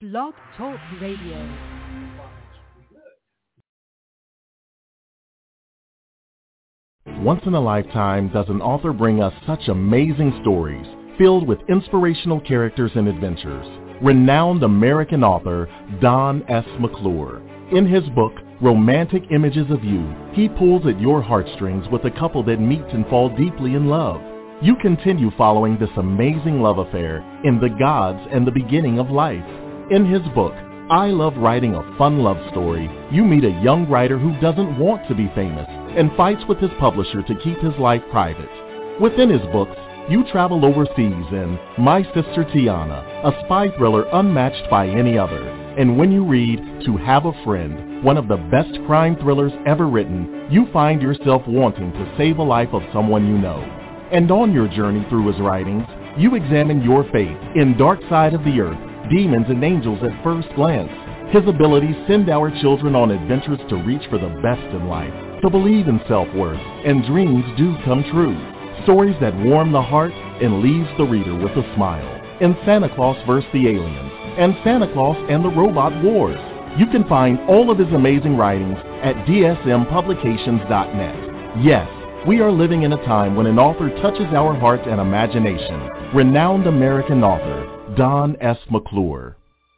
Blog Talk Radio. Once in a lifetime does an author bring us such amazing stories filled with inspirational characters and adventures. Renowned American author Don S. McClure. In his book, Romantic Images of You, he pulls at your heartstrings with a couple that meet and fall deeply in love. You continue following this amazing love affair in The Gods and the Beginning of Life. In his book, I Love Writing a Fun Love Story, you meet a young writer who doesn't want to be famous and fights with his publisher to keep his life private. Within his books, you travel overseas in My Sister Tiana, a spy thriller unmatched by any other. And when you read To Have a Friend, one of the best crime thrillers ever written, you find yourself wanting to save a life of someone you know. And on your journey through his writings, you examine your fate in Dark Side of the Earth, Demons and Angels at First Glance. His abilities send our children on adventures to reach for the best in life, to believe in self-worth, and dreams do come true. Stories that warm the heart and leaves the reader with a smile. In Santa Claus vs. the Aliens and Santa Claus and the Robot Wars. You can find all of his amazing writings at dsmpublications.net. Yes, we are living in a time when an author touches our heart and imagination. Renowned American author Don S. McClure.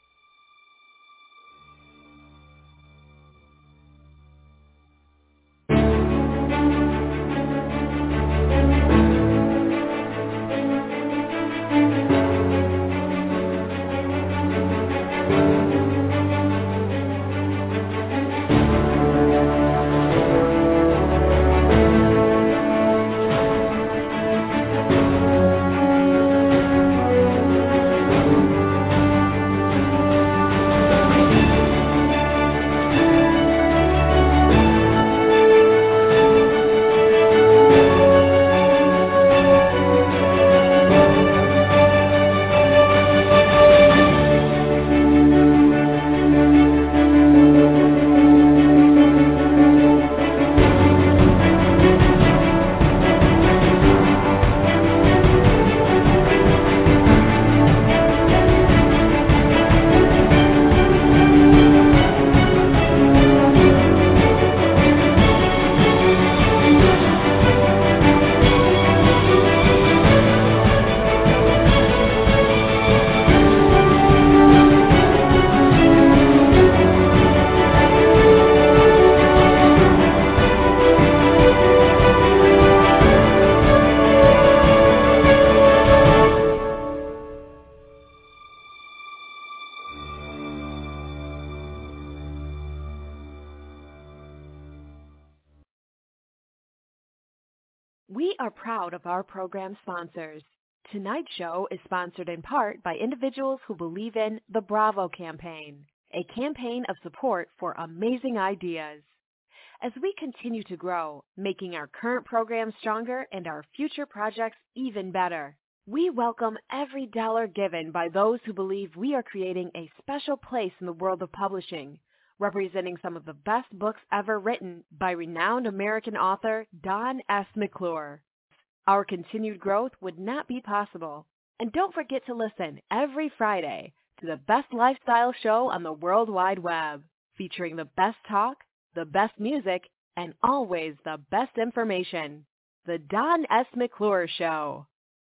We are proud of our program sponsors. Tonight's show is sponsored in part by individuals who believe in the Bravo campaign, a campaign of support for amazing ideas. As we continue to grow, making our current program stronger and our future projects even better, we welcome every dollar given by those who believe we are creating a special place in the world of publishing, representing some of the best books ever written by renowned American author Don S. McClure. Our continued growth would not be possible. And don't forget to listen every Friday to the best lifestyle show on the World Wide Web, featuring the best talk, the best music, and always the best information. The Don S. McClure Show.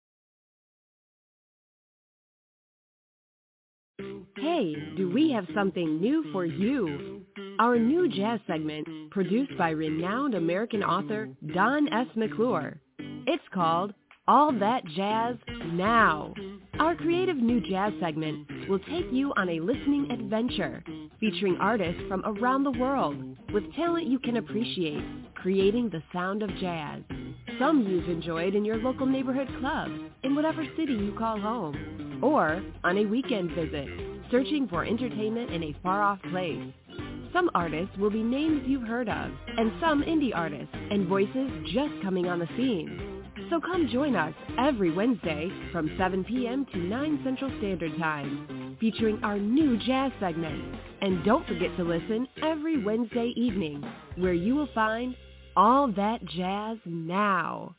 Hey, do we have something new for you? Our new jazz segment, produced by renowned American author Don S. McClure. It's called All That Jazz Now. Our creative new jazz segment will take you on a listening adventure, featuring artists from around the world with talent you can appreciate, creating the sound of jazz. Some you've enjoyed in your local neighborhood club, in whatever city you call home, or on a weekend visit, searching for entertainment in a far-off place. Some artists will be names you've heard of, and some indie artists and voices just coming on the scene. So come join us every Wednesday from 7 p.m. to 9 Central Standard Time, featuring our new jazz segment. And don't forget to listen every Wednesday evening, where you will find All That Jazz Now.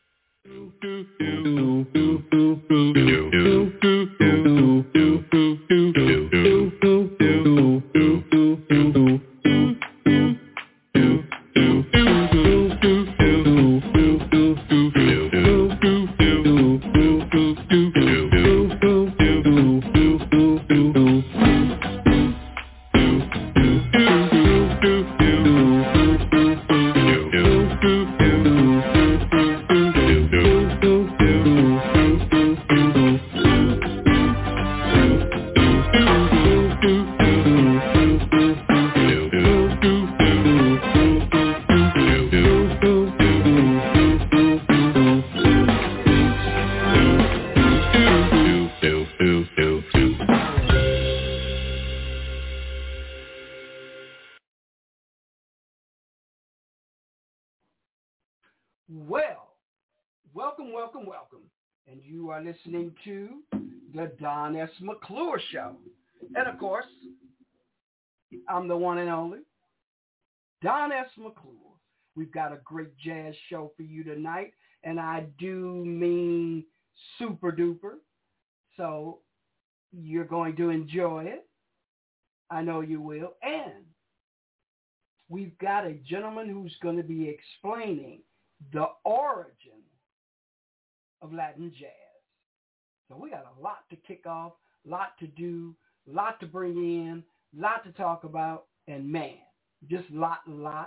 Well, welcome. And you are listening to the Don S. McClure Show. And of course, I'm the one and only Don S. McClure. We've got a great jazz show for you tonight, and I do mean super duper. So you're going to enjoy it. I know you will. And we've got a gentleman who's going to be explaining the origin of Latin jazz. So we got a lot to kick off, lot to do, lot to bring in, lot to talk about, and man, just lot.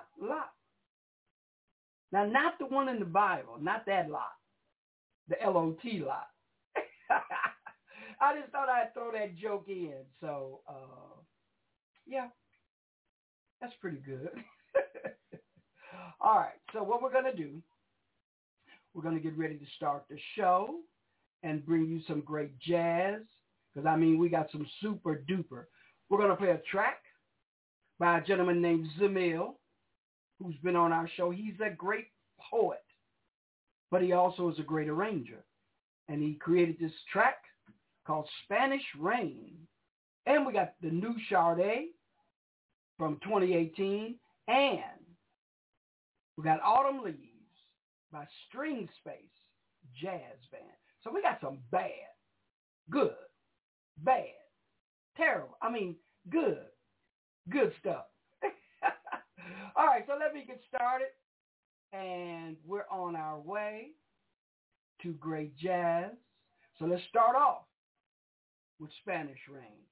Now, not the one in the Bible, not that lot, the L-O-T lot. I just thought I'd throw that joke in. So, yeah, that's pretty good. All right, so what we're going to do, we're going to get ready to start the show and bring you some great jazz, because, I mean, we got some super duper. We're going to play a track by a gentleman named Zamil, who's been on our show. He's a great poet, but he also is a great arranger. And he created this track called Spanish Rain. And we got the new Sade from 2018. And we got Autumn Leaves by String Space Jazz Band. So we got some bad, good, bad, terrible. I mean, good stuff. All right, so let me get started. And we're on our way to great jazz. So let's start off with Spanish Rain.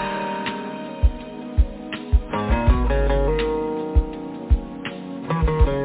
La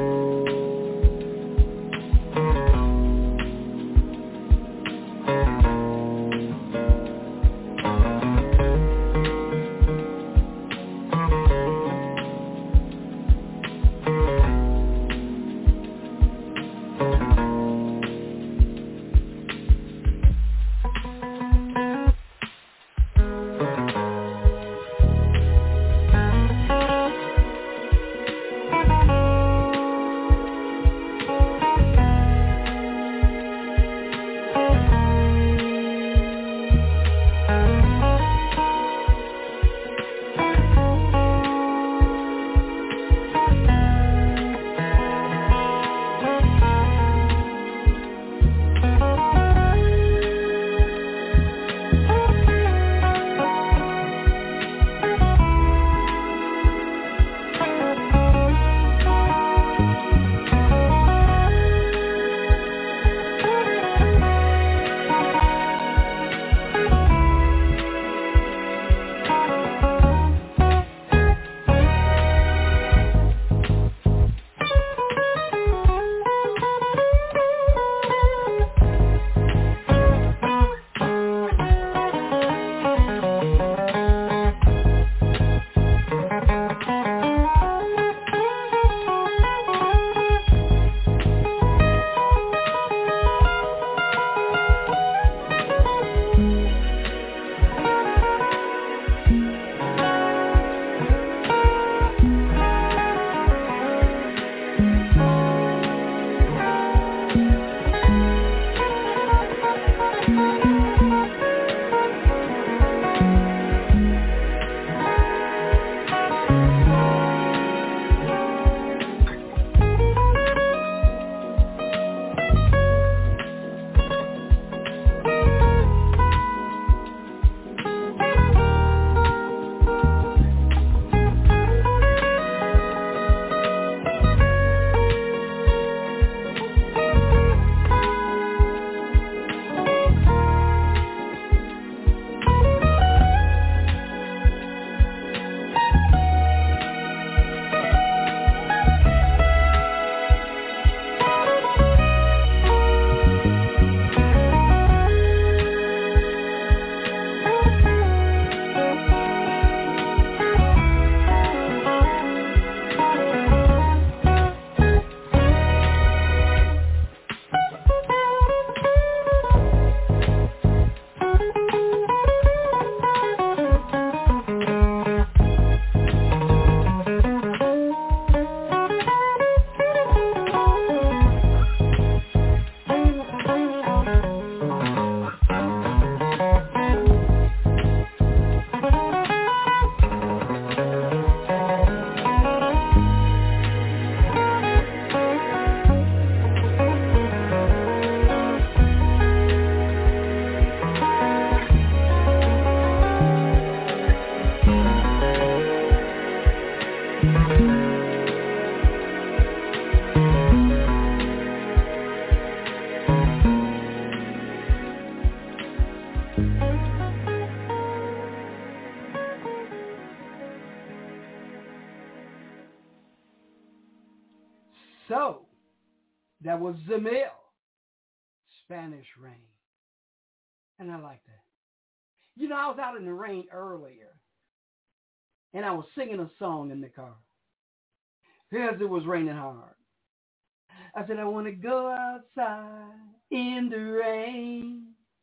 That was Zamil, Spanish Rain. And I like that. You know, I was out in the rain earlier, and I was singing a song in the car. Because it was raining hard. I said, I want to go outside in the rain.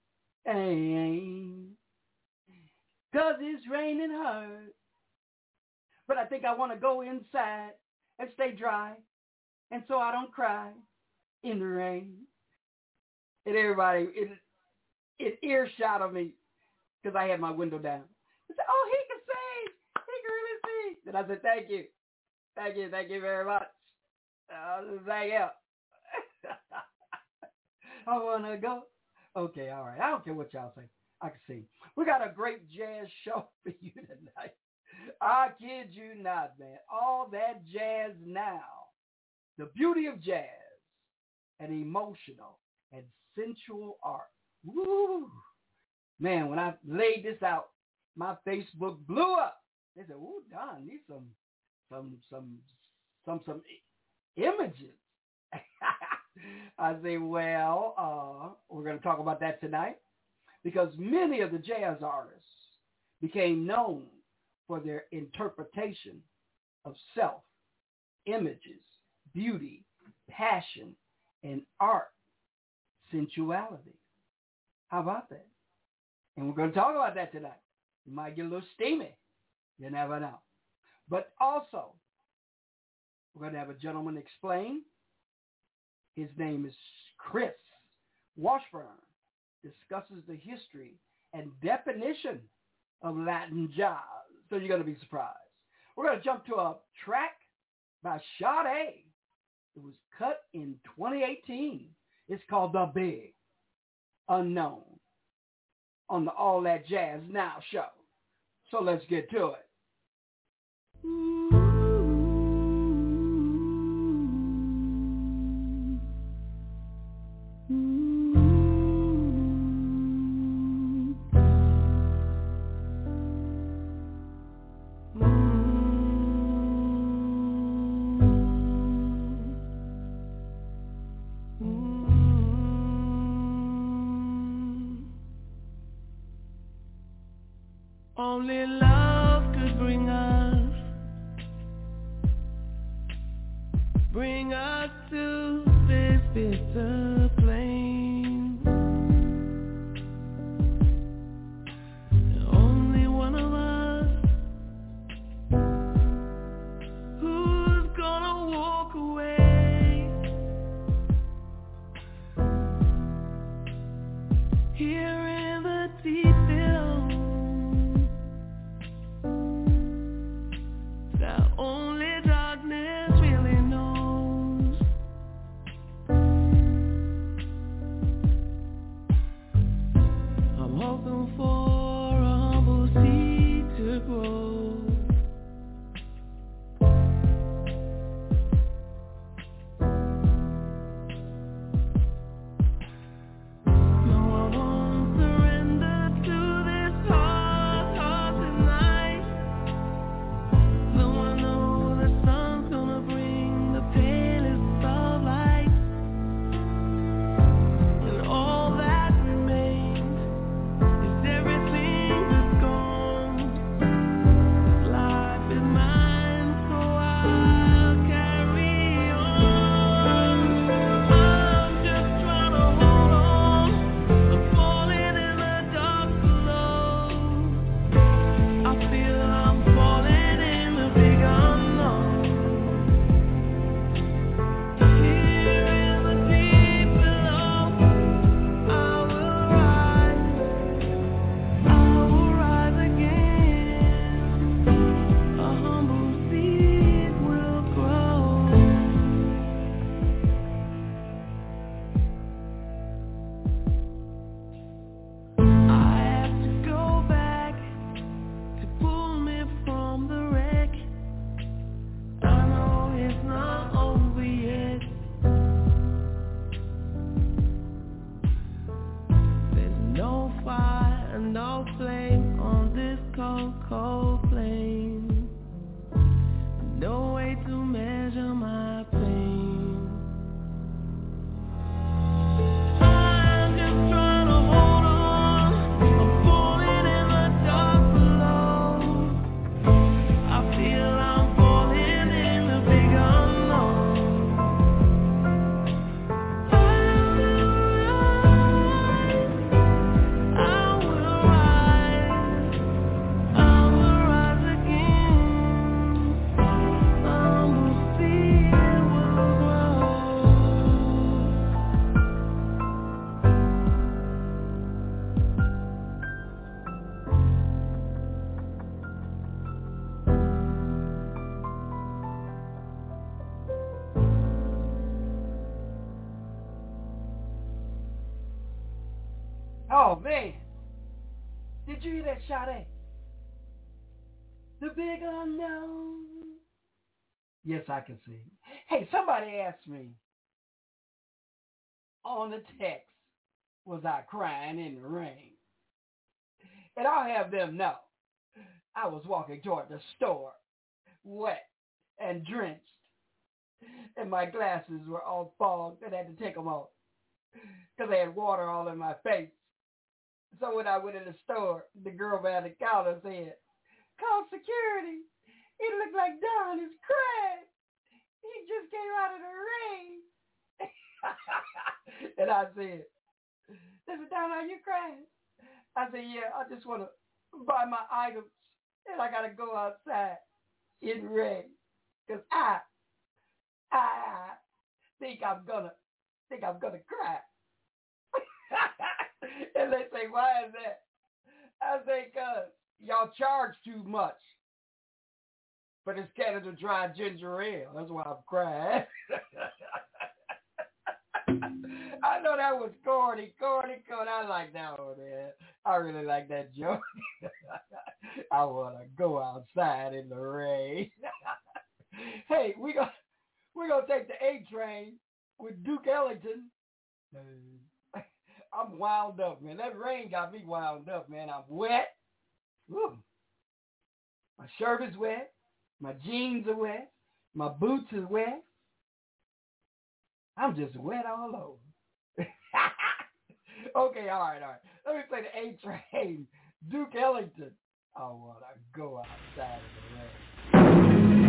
Because it's raining hard. But I think I want to go inside and stay dry. And so I don't cry in the rain. And everybody, it earshot of me because I had my window down. They said, oh, he can sing. He can really sing. And I said, thank you. Thank you very much. Thank you. I want to go. Okay, all right. I don't care what y'all say. I can sing. We got a great jazz show for you tonight. I kid you not, man. All that jazz now. The beauty of jazz and emotional and sensual art. Woo! Man, when I laid this out, my Facebook blew up. They said, "Ooh, Don, need some images." I say, well, we're going to talk about that tonight because many of the jazz artists became known for their interpretation of self, images, beauty, passion, and art, sensuality. How about that? And we're going to talk about that tonight. You might get a little steamy. You never know. But also, we're going to have a gentleman explain. His name is Chris Washburn. Discusses the history and definition of Latin jazz. So you're going to be surprised. We're going to jump to a track by Sade. It was cut in 2018. It's called The Big Unknown on the All That Jazz Now show. So let's get to it. Only love could bring us to this bitter plain. Only one of us who's gonna walk away. Here in the deep below, Oh, man. Did you hear that, Sade? The big unknown. Yes, I can sing. Hey, somebody asked me on the text, was I crying in the rain? And I'll have them know I was walking toward the store, wet and drenched, and my glasses were all fogged and I had to take them off because they had water all in my face. So when I went in the store, the girl behind the counter said, "Call security. It looked like Don is crying. He just came out of the rain." And I said, "Don, are you crying?" I said, "Yeah, I just want to buy my items and I got to go outside in rain because I think I'm gonna cry." And they say, "Why is that?" I say, "Cause y'all charge too much for this Canada Dry ginger ale. That's why I'm crying." I know that was corny. I like that one, man. I really like that joke. I want to go outside in the rain. Hey, we're gonna take the A train with Duke Ellington. I'm wound up, man. That rain got me wound up, man. I'm wet. Woo. My shirt is wet. My jeans are wet. My boots are wet. I'm just wet all over. Okay, all right. Let me play the A Train. Duke Ellington. I want to go outside in the rain.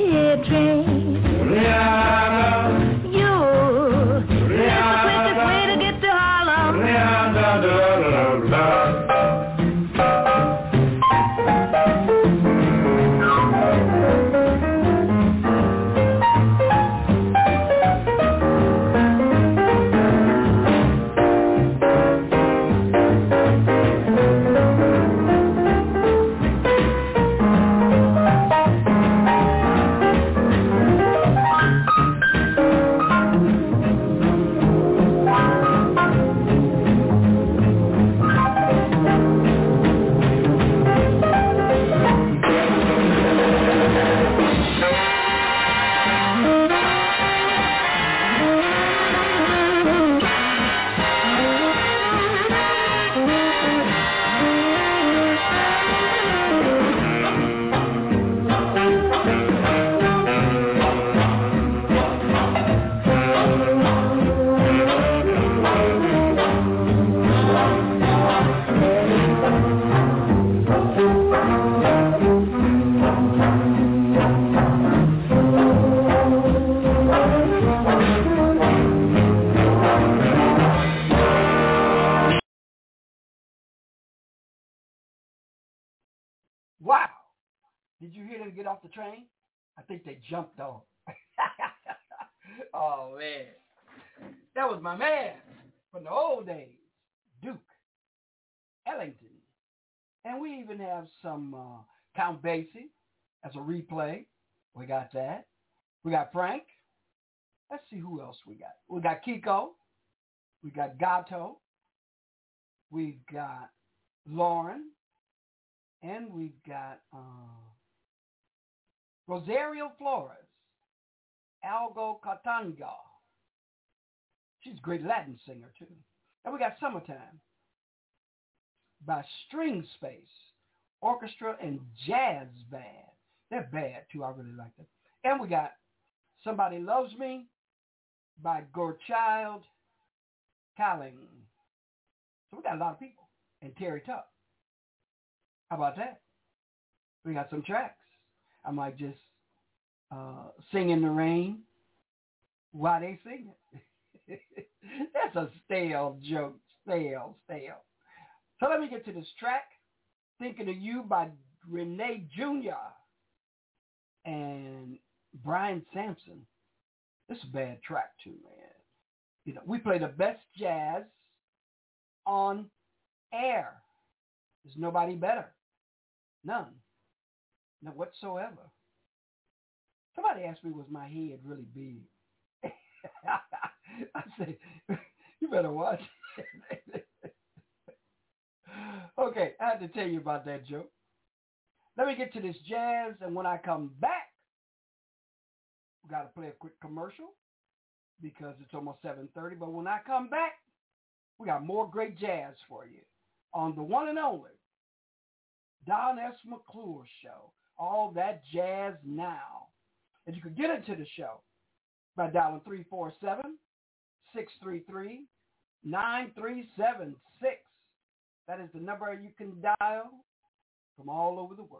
Quickest way to going to get off the train? I think they jumped off. Oh, man. That was my man from the old days, Duke Ellington. And we even have some Count Basie as a replay. We got that. We got Frank. Let's see who else we got. We got Kiko. We got Gato. We've got Lauren. And we've got Rosario Flores. Algo Catanga. She's a great Latin singer, too. And we got Summertime by String Space, Orchestra and Jazz Band. They're bad, too. I really like them. And we got Somebody Loves Me by Gorchild Calling. So we got a lot of people. And Terry Tuck. How about that? We got some tracks. I might just sing in the rain while they sing it. That's a stale joke. Stale. So let me get to this track. Thinking of You by Renee Jr. and Brian Sampson. This is a bad track too, man. You know, we play the best jazz on air. There's nobody better. None whatsoever. Somebody asked me, was my head really big? I said, you better watch. Okay, I had to tell you about that joke. Let me get to this jazz, and when I come back, we got to play a quick commercial because it's almost 7:30. But when I come back, we got more great jazz for you on the one and only Don S. McClure Show. All that jazz now. And you can get into the show by dialing 347-633-9376. That is the number you can dial from all over the world.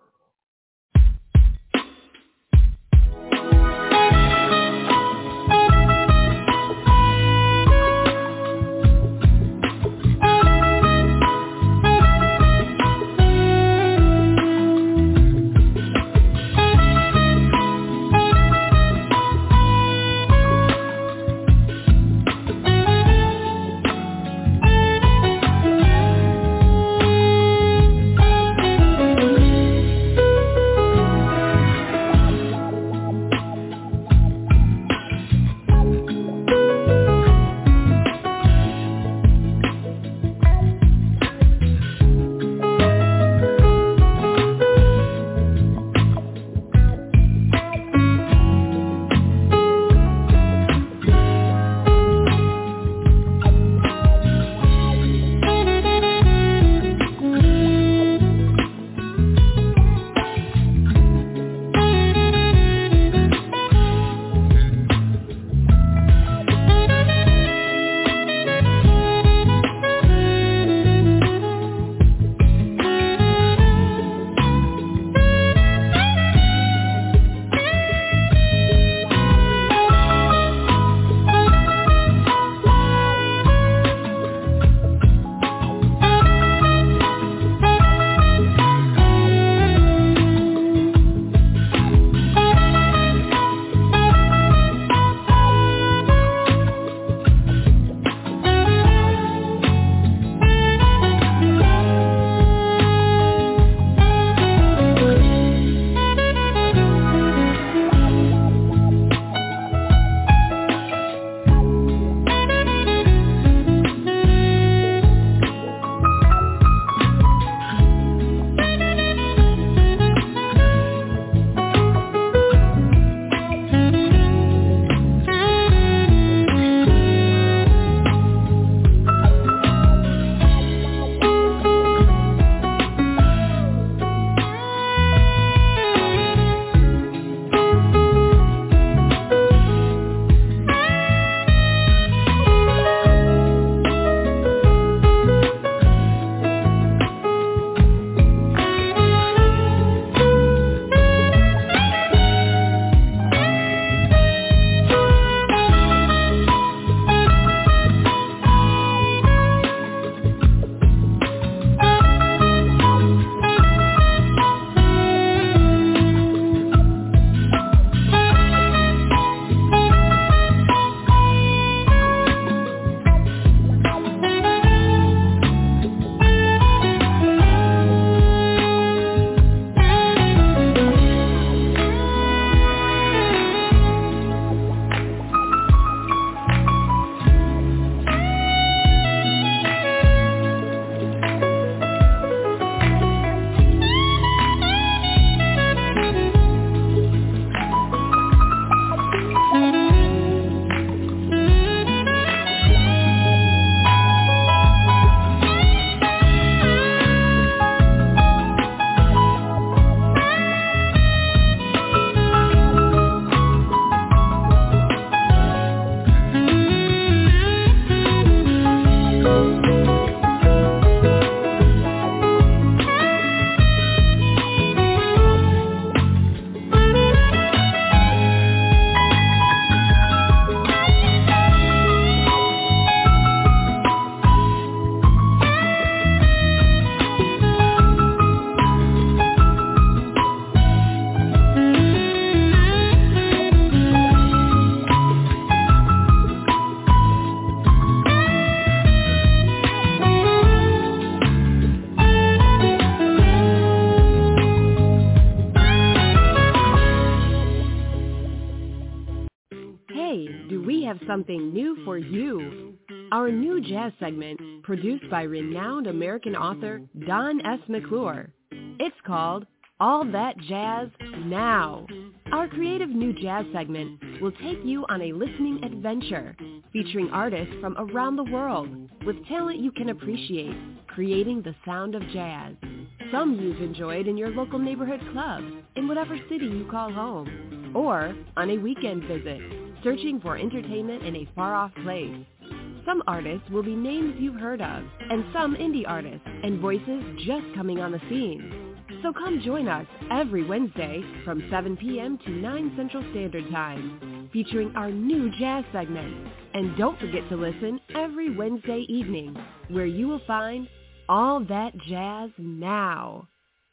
do we have something new for you. Our new jazz segment, produced by renowned American author Don S. McClure. It's called All That Jazz Now. Our creative new jazz segment will take you on a listening adventure, featuring artists from around the world with talent you can appreciate, creating the sound of jazz. Some you've enjoyed in your local neighborhood club, in whatever city you call home, or on a weekend visit, searching for entertainment in a far-off place. Some artists will be names you've heard of, and some indie artists and voices just coming on the scene. So come join us every Wednesday from 7 p.m. to 9 Central Standard Time, featuring our new jazz segment. And don't forget to listen every Wednesday evening, where you will find All That Jazz Now.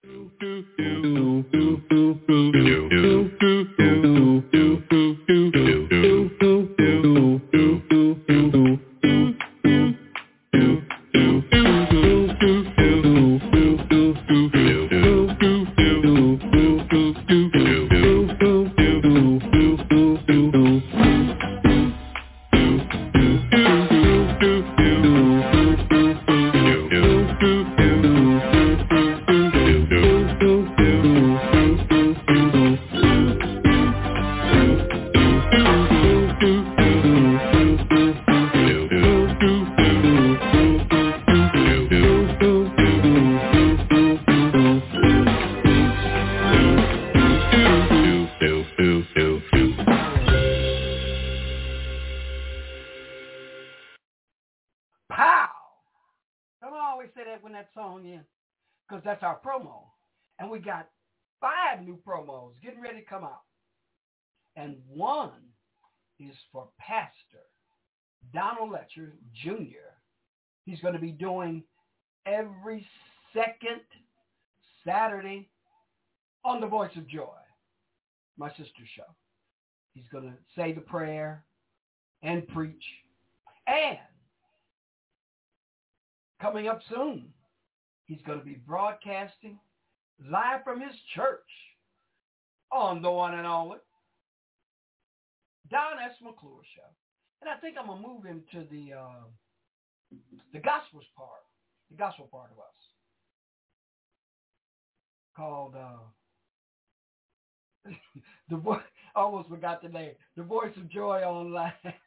Because that's our promo. And we got 5 new promos getting ready to come out. And one is for Pastor Donald Letcher Jr. He's going to be doing every second Saturday on The Voice of Joy, my sister's show. He's going to say the prayer and preach. And coming up soon, he's going to be broadcasting live from his church on the one and only Don S. McClure Show. And I think I'm going to move him to the gospel part of us, called I almost forgot the name, The Voice of Joy Online.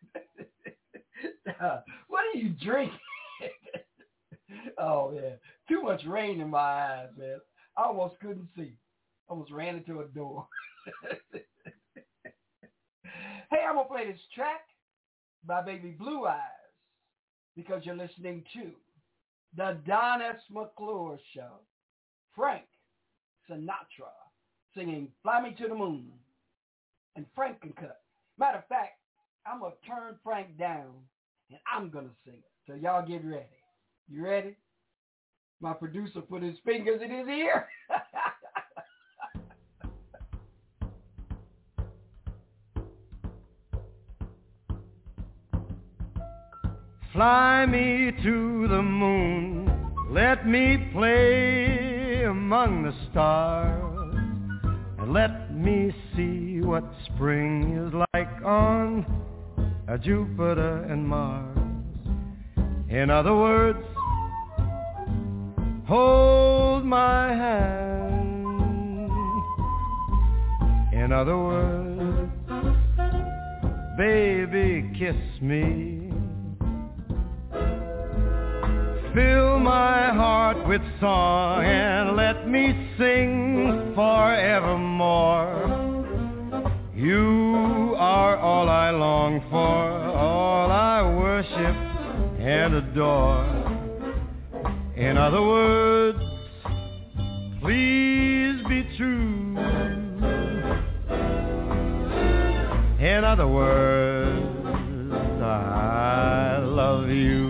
What are you drinking? Oh, man. Too much rain in my eyes, man. I almost couldn't see. I almost ran into a door. Hey, I'm going to play this track by Baby Blue Eyes because you're listening to the Don S. McClure Show. Frank Sinatra singing Fly Me to the Moon. And Frank can cut. Matter of fact, I'm going to turn Frank down and I'm going to sing it. So y'all get ready. You ready? My producer put his fingers in his ear. Fly me to the moon, let me play among the stars, and let me see what spring is like on Jupiter and Mars. In other words, hold my hand. In other words, baby, kiss me. Fill my heart with song and let me sing forevermore. You are all I long for, all I worship and adore. In other words, please be true. In other words, I love you.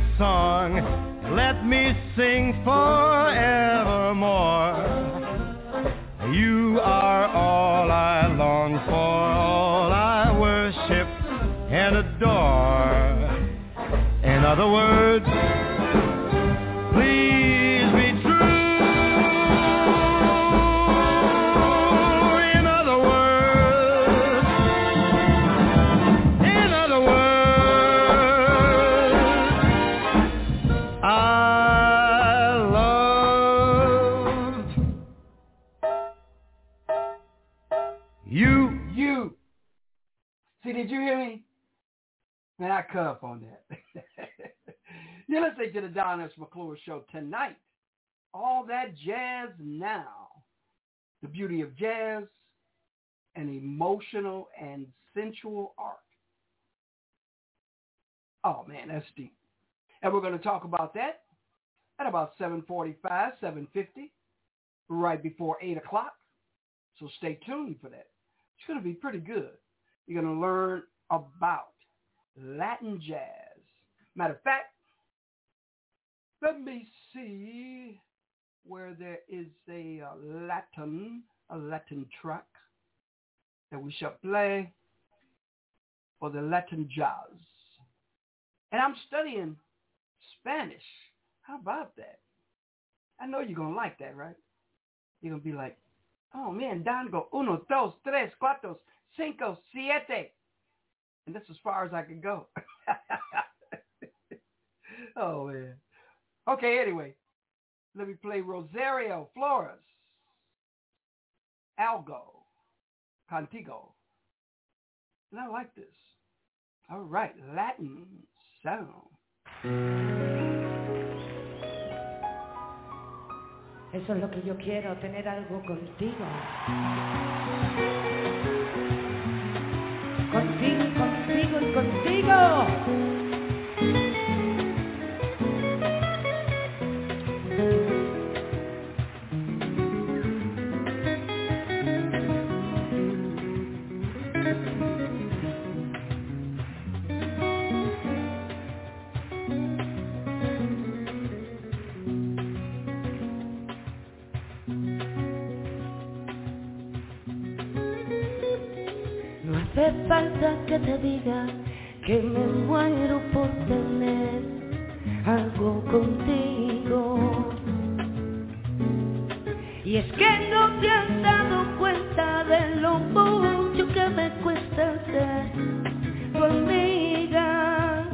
song. Let me sing forevermore. You are all I long for, all I worship and adore. In other words, please be true. In other words, I love you. You. See, did you hear me? Man, I cut up on that. You're listening to the Don S. McClure Show tonight. All that jazz now. The beauty of jazz, an emotional and sensual art. Oh, man, that's deep. And we're going to talk about that at about 7:45, 7:50, right before 8 o'clock. So stay tuned for that. It's going to be pretty good. You're going to learn about Latin jazz. Matter of fact, let me see where there is a Latin track that we shall play for the Latin jazz. And I'm studying Spanish. How about that? I know you're going to like that, right? You're going to be like, oh man, Don go 1, 2, 3, 4, 5, 7. And that's as far as I could go. Oh, man. Okay, anyway. Let me play Rosario Flores. Algo. Contigo. And I like this. All right, Latin sound. Eso es lo que yo quiero, tener algo contigo. Contigo, contigo y contigo. No hace falta que te diga que me muero por tener algo contigo. Y es que no te has dado cuenta de lo mucho que me cuesta ser tu amiga.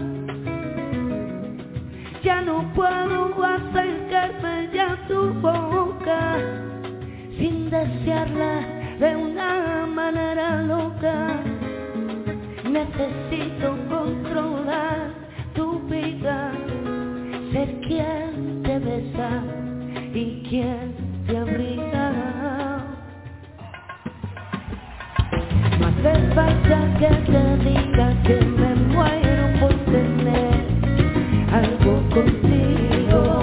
Ya no puedo acercarme ya a tu boca sin desearla de una manera loca. Necesito controlar tu vida, ser quien te besa y quien te abriga. No hace falta que te diga que me muero por tener algo contigo.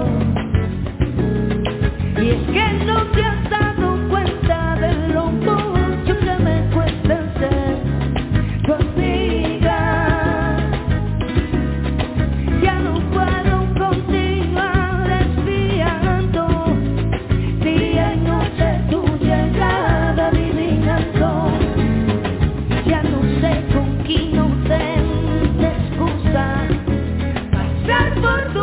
Y es que no te has dado cuenta de lo mucho que me cuesta ser tu amiga. Ya no puedo continuar espiando día y noche tu llegada adivinando. Ya no sé con qué inocente excusa pasar por tu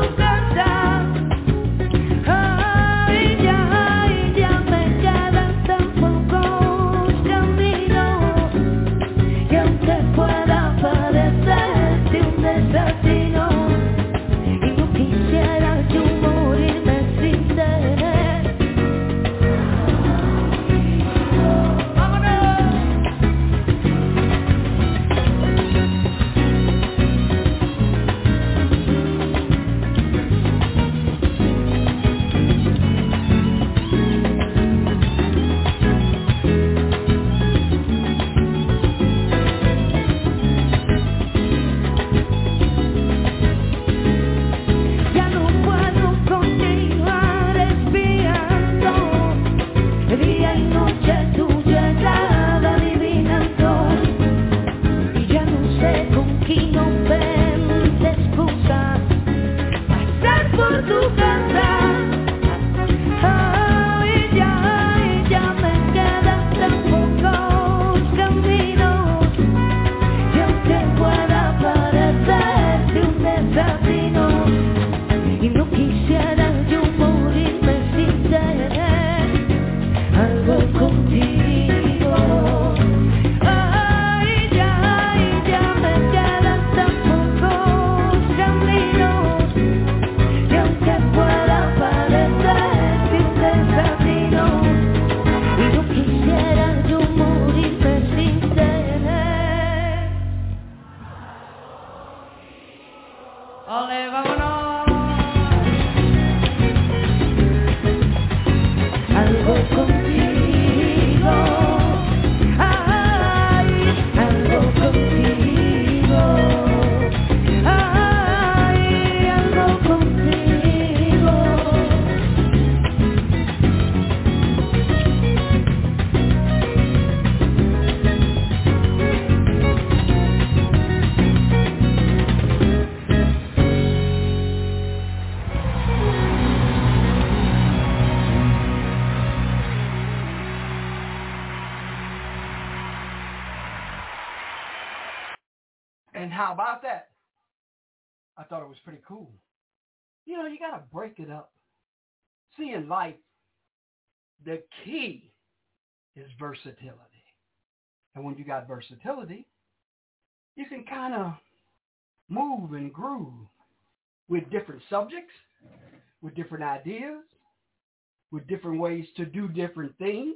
How about that? I thought it was pretty cool. You know, you got to break it up. See, in life, the key is versatility. And when you got versatility, you can kind of move and groove with different subjects, with different ideas, with different ways to do different things.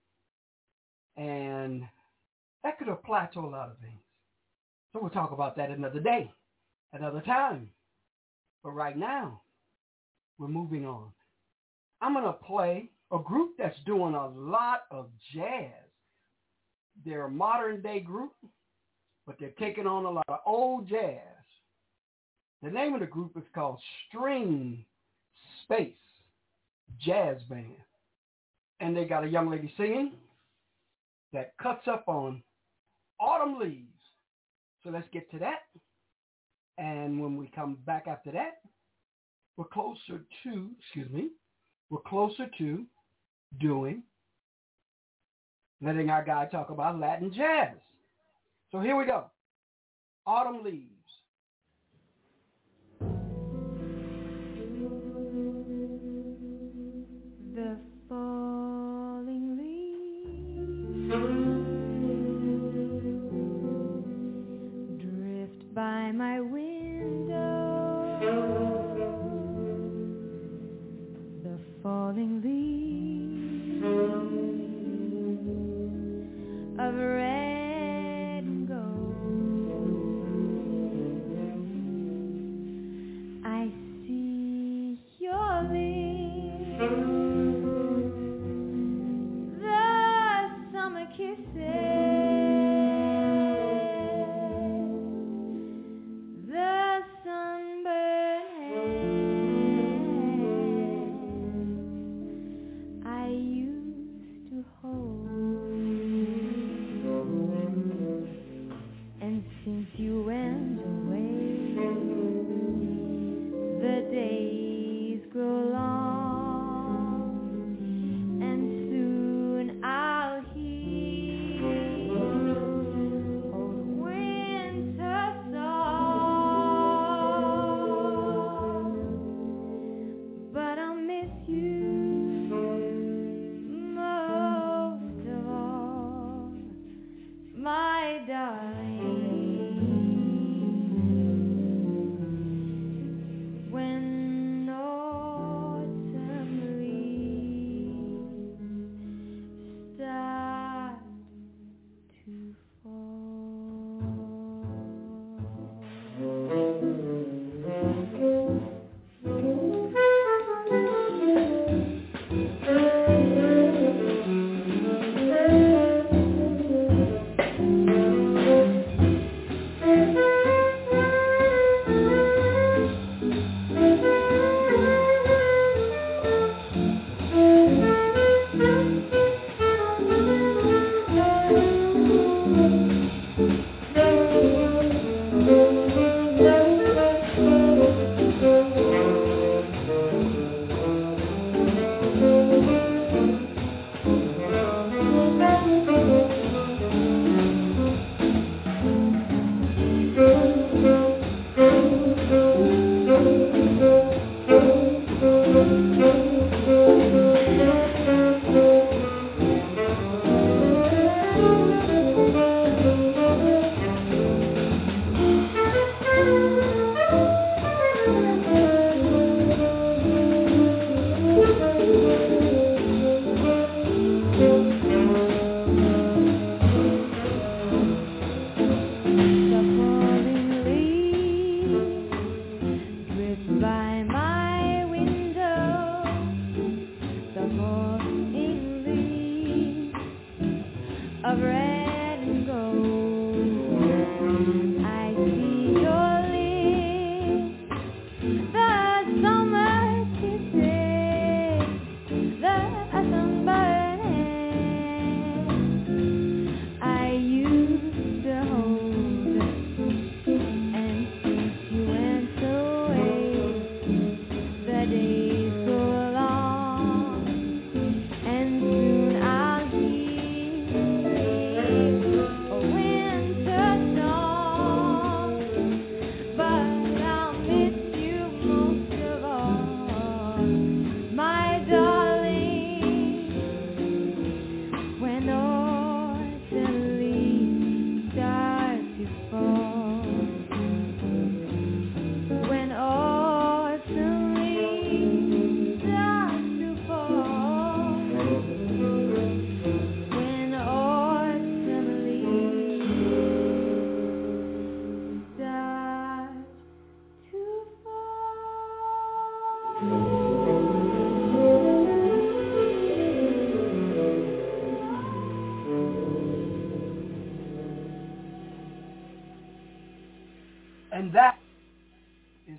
And that could apply to a lot of things. So we'll talk about that another day, another time. But right now, we're moving on. I'm going to play a group that's doing a lot of jazz. They're a modern day group, but they're taking on a lot of old jazz. The name of the group is called String Space Jazz Band. And they got a young lady singing that cuts up on Autumn Leaves. So let's get to that. And when we come back after that, we're closer to doing, letting our guy talk about Latin jazz. So here we go. Autumn Leaves. The falling leaves drift by my window. The falling leaves of red and gold. I see your lips, the summer kisses, the sunburned hands I used to hold.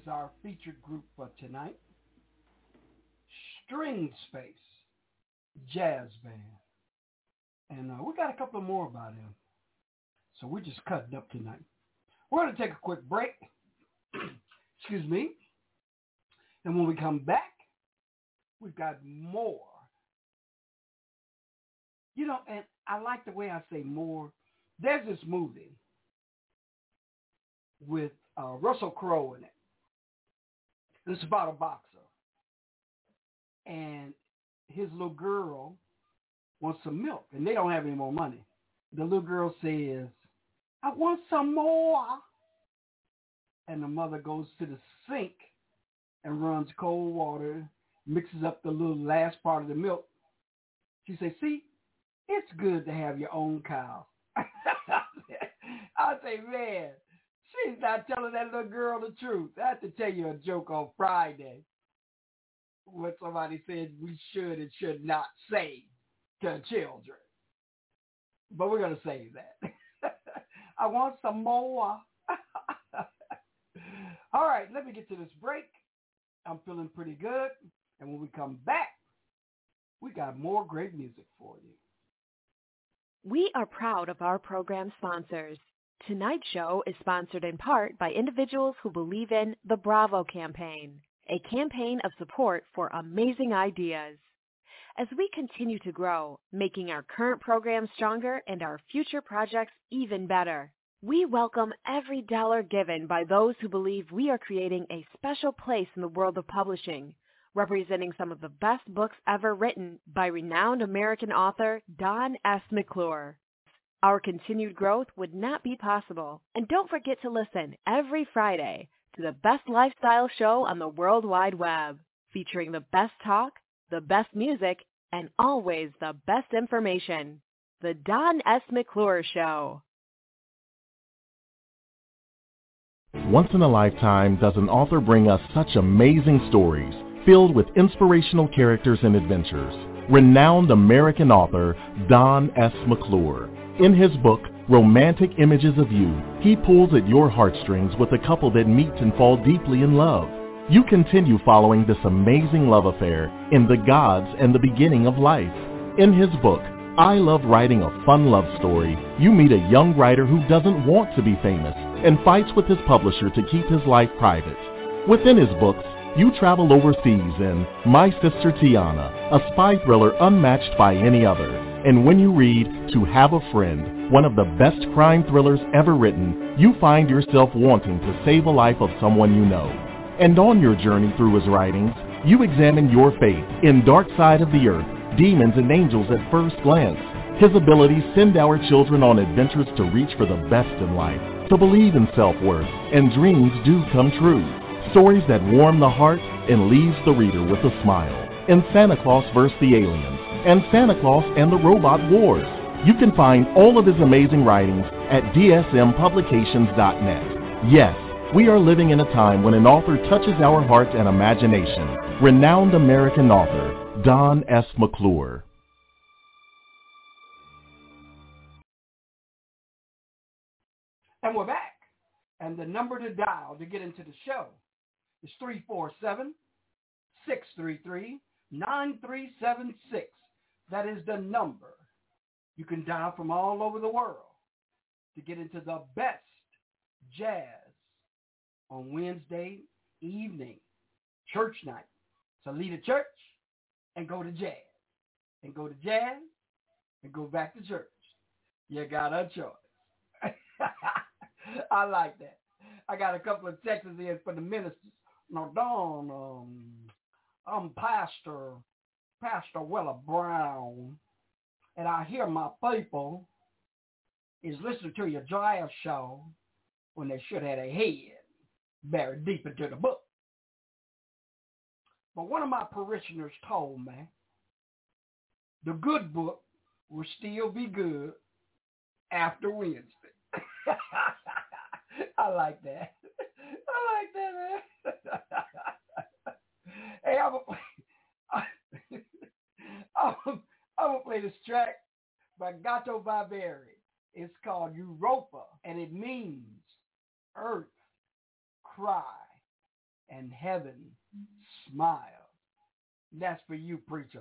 our featured group for tonight, String Space Jazz Band. And we got a couple more by them. So we're just cutting up tonight. We're going to take a quick break. Excuse me. And when we come back, we've got more. You know, and I like the way I say more. There's this movie with Russell Crowe in it. It's about a boxer. And his little girl wants some milk, and they don't have any more money. The little girl says, I want some more. And the mother goes to the sink and runs cold water, mixes up the little last part of the milk. She says, see, it's good to have your own cow. I say, man, she's not telling that little girl the truth. I have to tell you a joke on Friday. What somebody said we should and should not say to children. But we're going to save that. I want some more. All right, let me get to this break. I'm feeling pretty good. And when we come back, we got more great music for you. We are proud of our program sponsors. Tonight's show is sponsored in part by individuals who believe in the Bravo campaign, a campaign of support for amazing ideas. As we continue to grow, making our current program stronger and our future projects even better, we welcome every dollar given by those who believe we are creating a special place in the world of publishing, representing some of the best books ever written by renowned American author Don S. McClure. Our continued growth would not be possible, and don't forget to listen every Friday to the best lifestyle show on the World Wide Web, featuring the best talk, the best music, and always the best information. The Don S. McClure Show. Once in a lifetime does an author bring us such amazing stories filled with inspirational characters and adventures. Renowned American author Don S. McClure. In his book, Romantic Images of You, he pulls at your heartstrings with a couple that meet and fall deeply in love. You continue following this amazing love affair in The Gods and the Beginning of Life. In his book, I Love Writing a Fun Love Story, you meet a young writer who doesn't want to be famous and fights with his publisher to keep his life private. Within his books, you travel overseas in My Sister Tiana, a spy thriller unmatched by any other. And when you read To Have a Friend, one of the best crime thrillers ever written, you find yourself wanting to save a life of someone you know. And on your journey through his writings, you examine your faith in Dark Side of the Earth, Demons and Angels at First Glance. His abilities send our children on adventures to reach for the best in life, to believe in self-worth, and dreams do come true. Stories that warm the heart and leaves the reader with a smile. In Santa Claus vs. the Aliens and Santa Claus and the Robot Wars. You can find all of his amazing writings at dsmpublications.net. Yes, we are living in a time when an author touches our hearts and imagination. Renowned American author Don S. McClure. And we're back. And the number to dial to get into the show is 347-633-9376. That is the number. You can dial from all over the world to get into the best jazz on Wednesday evening, church night. So leave the church and go to jazz. And go to jazz and go back to church. You got a choice. I like that. I got a couple of texts in for the ministers. Now, Don, I'm Pastor Willa Brown, and I hear my people is listening to your jazz show when they should have their head buried deep into the book. But one of my parishioners told me the good book will still be good after Wednesday. I like that. I like that, man. Hey, I'm gonna play this track by Gato Barberi. It's called Europa, and it means earth cry. and heaven smile. That's for you, preacher.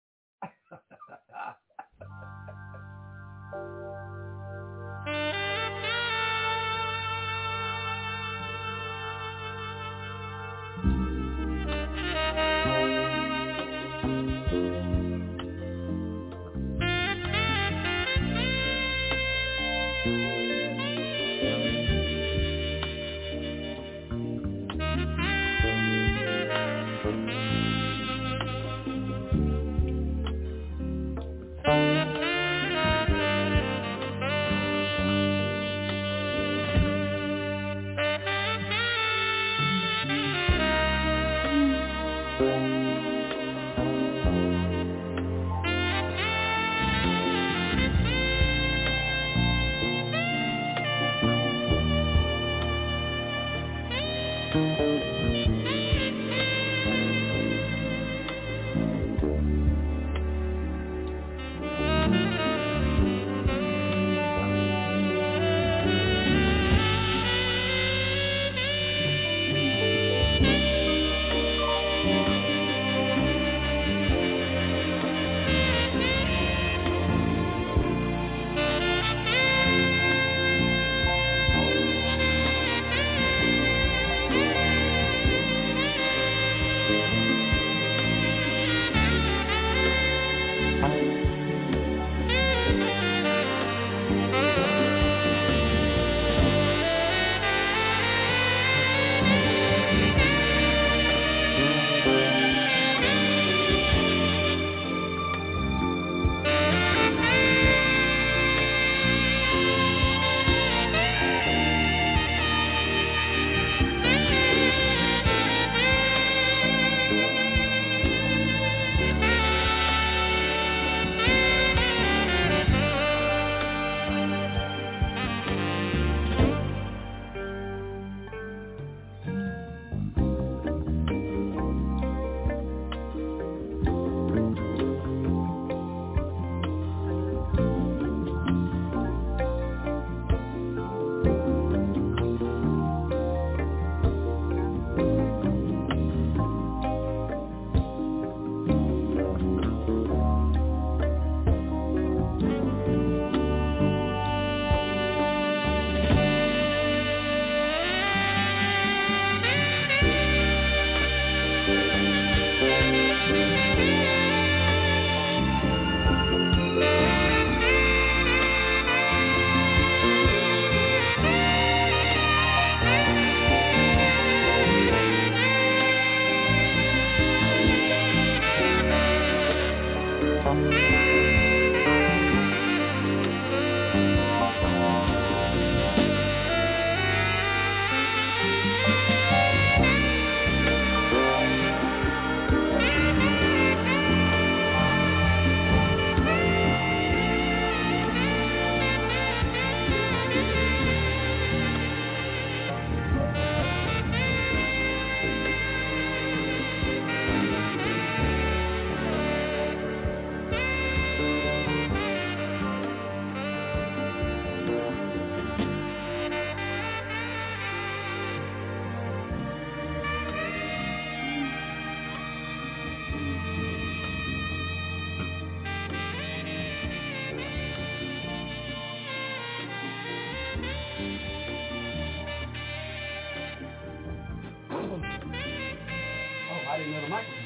I didn't know the mic was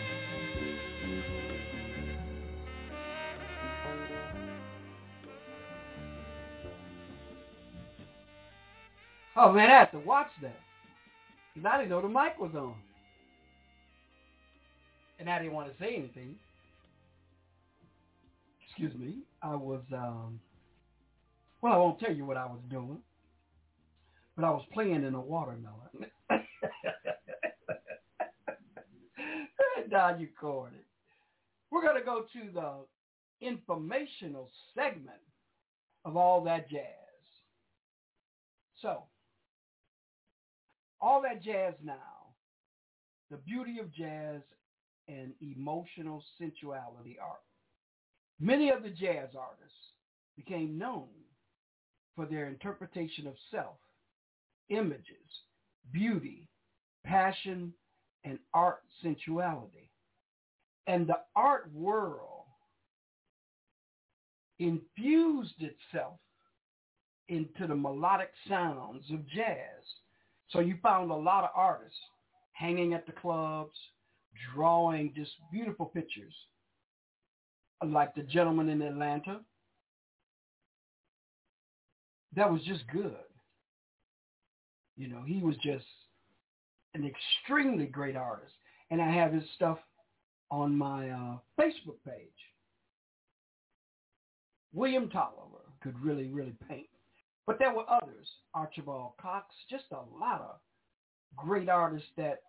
on. Oh man, I have to watch that. Because I didn't know the mic was on. And I didn't want to say anything. Excuse me. I was, well, I won't tell you what I was doing. But I was playing in a watermelon. Don, you corny. We're going to go to the informational segment of All That Jazz. So, All That Jazz now, the beauty of jazz and emotional sensuality art. Many of the jazz artists became known for their interpretation of self, images, beauty, passion, and art sensuality. And the art world infused itself into the melodic sounds of jazz. So you found a lot of artists hanging at the clubs, drawing just beautiful pictures, like the gentleman in Atlanta. That was just good. You know, he was just an extremely great artist. And I have his stuff on my Facebook page. William Tolliver could really, really paint. But there were others, Archibald Cox, just a lot of great artists that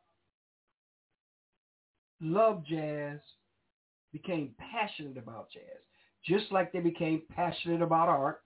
loved jazz, became passionate about jazz, just like they became passionate about art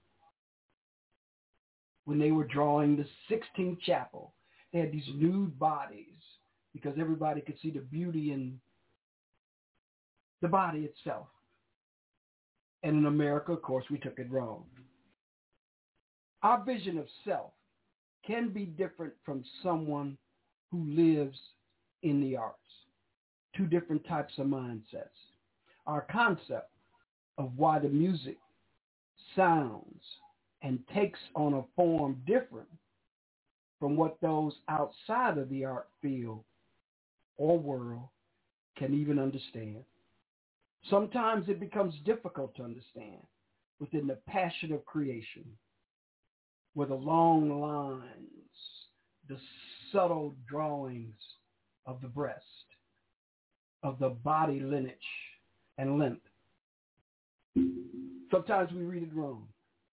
when they were drawing the Sixtine Chapel. They had these nude bodies because everybody could see the beauty in the body itself. And in America, of course, we took it wrong. Our vision of self can be different from someone who lives in the arts. Two different types of mindsets. Our concept of why the music sounds and takes on a form different from what those outside of the art field or world can even understand. Sometimes it becomes difficult to understand within the passion of creation, where the long lines, the subtle drawings of the breast, of the body lineage and length. Sometimes we read it wrong.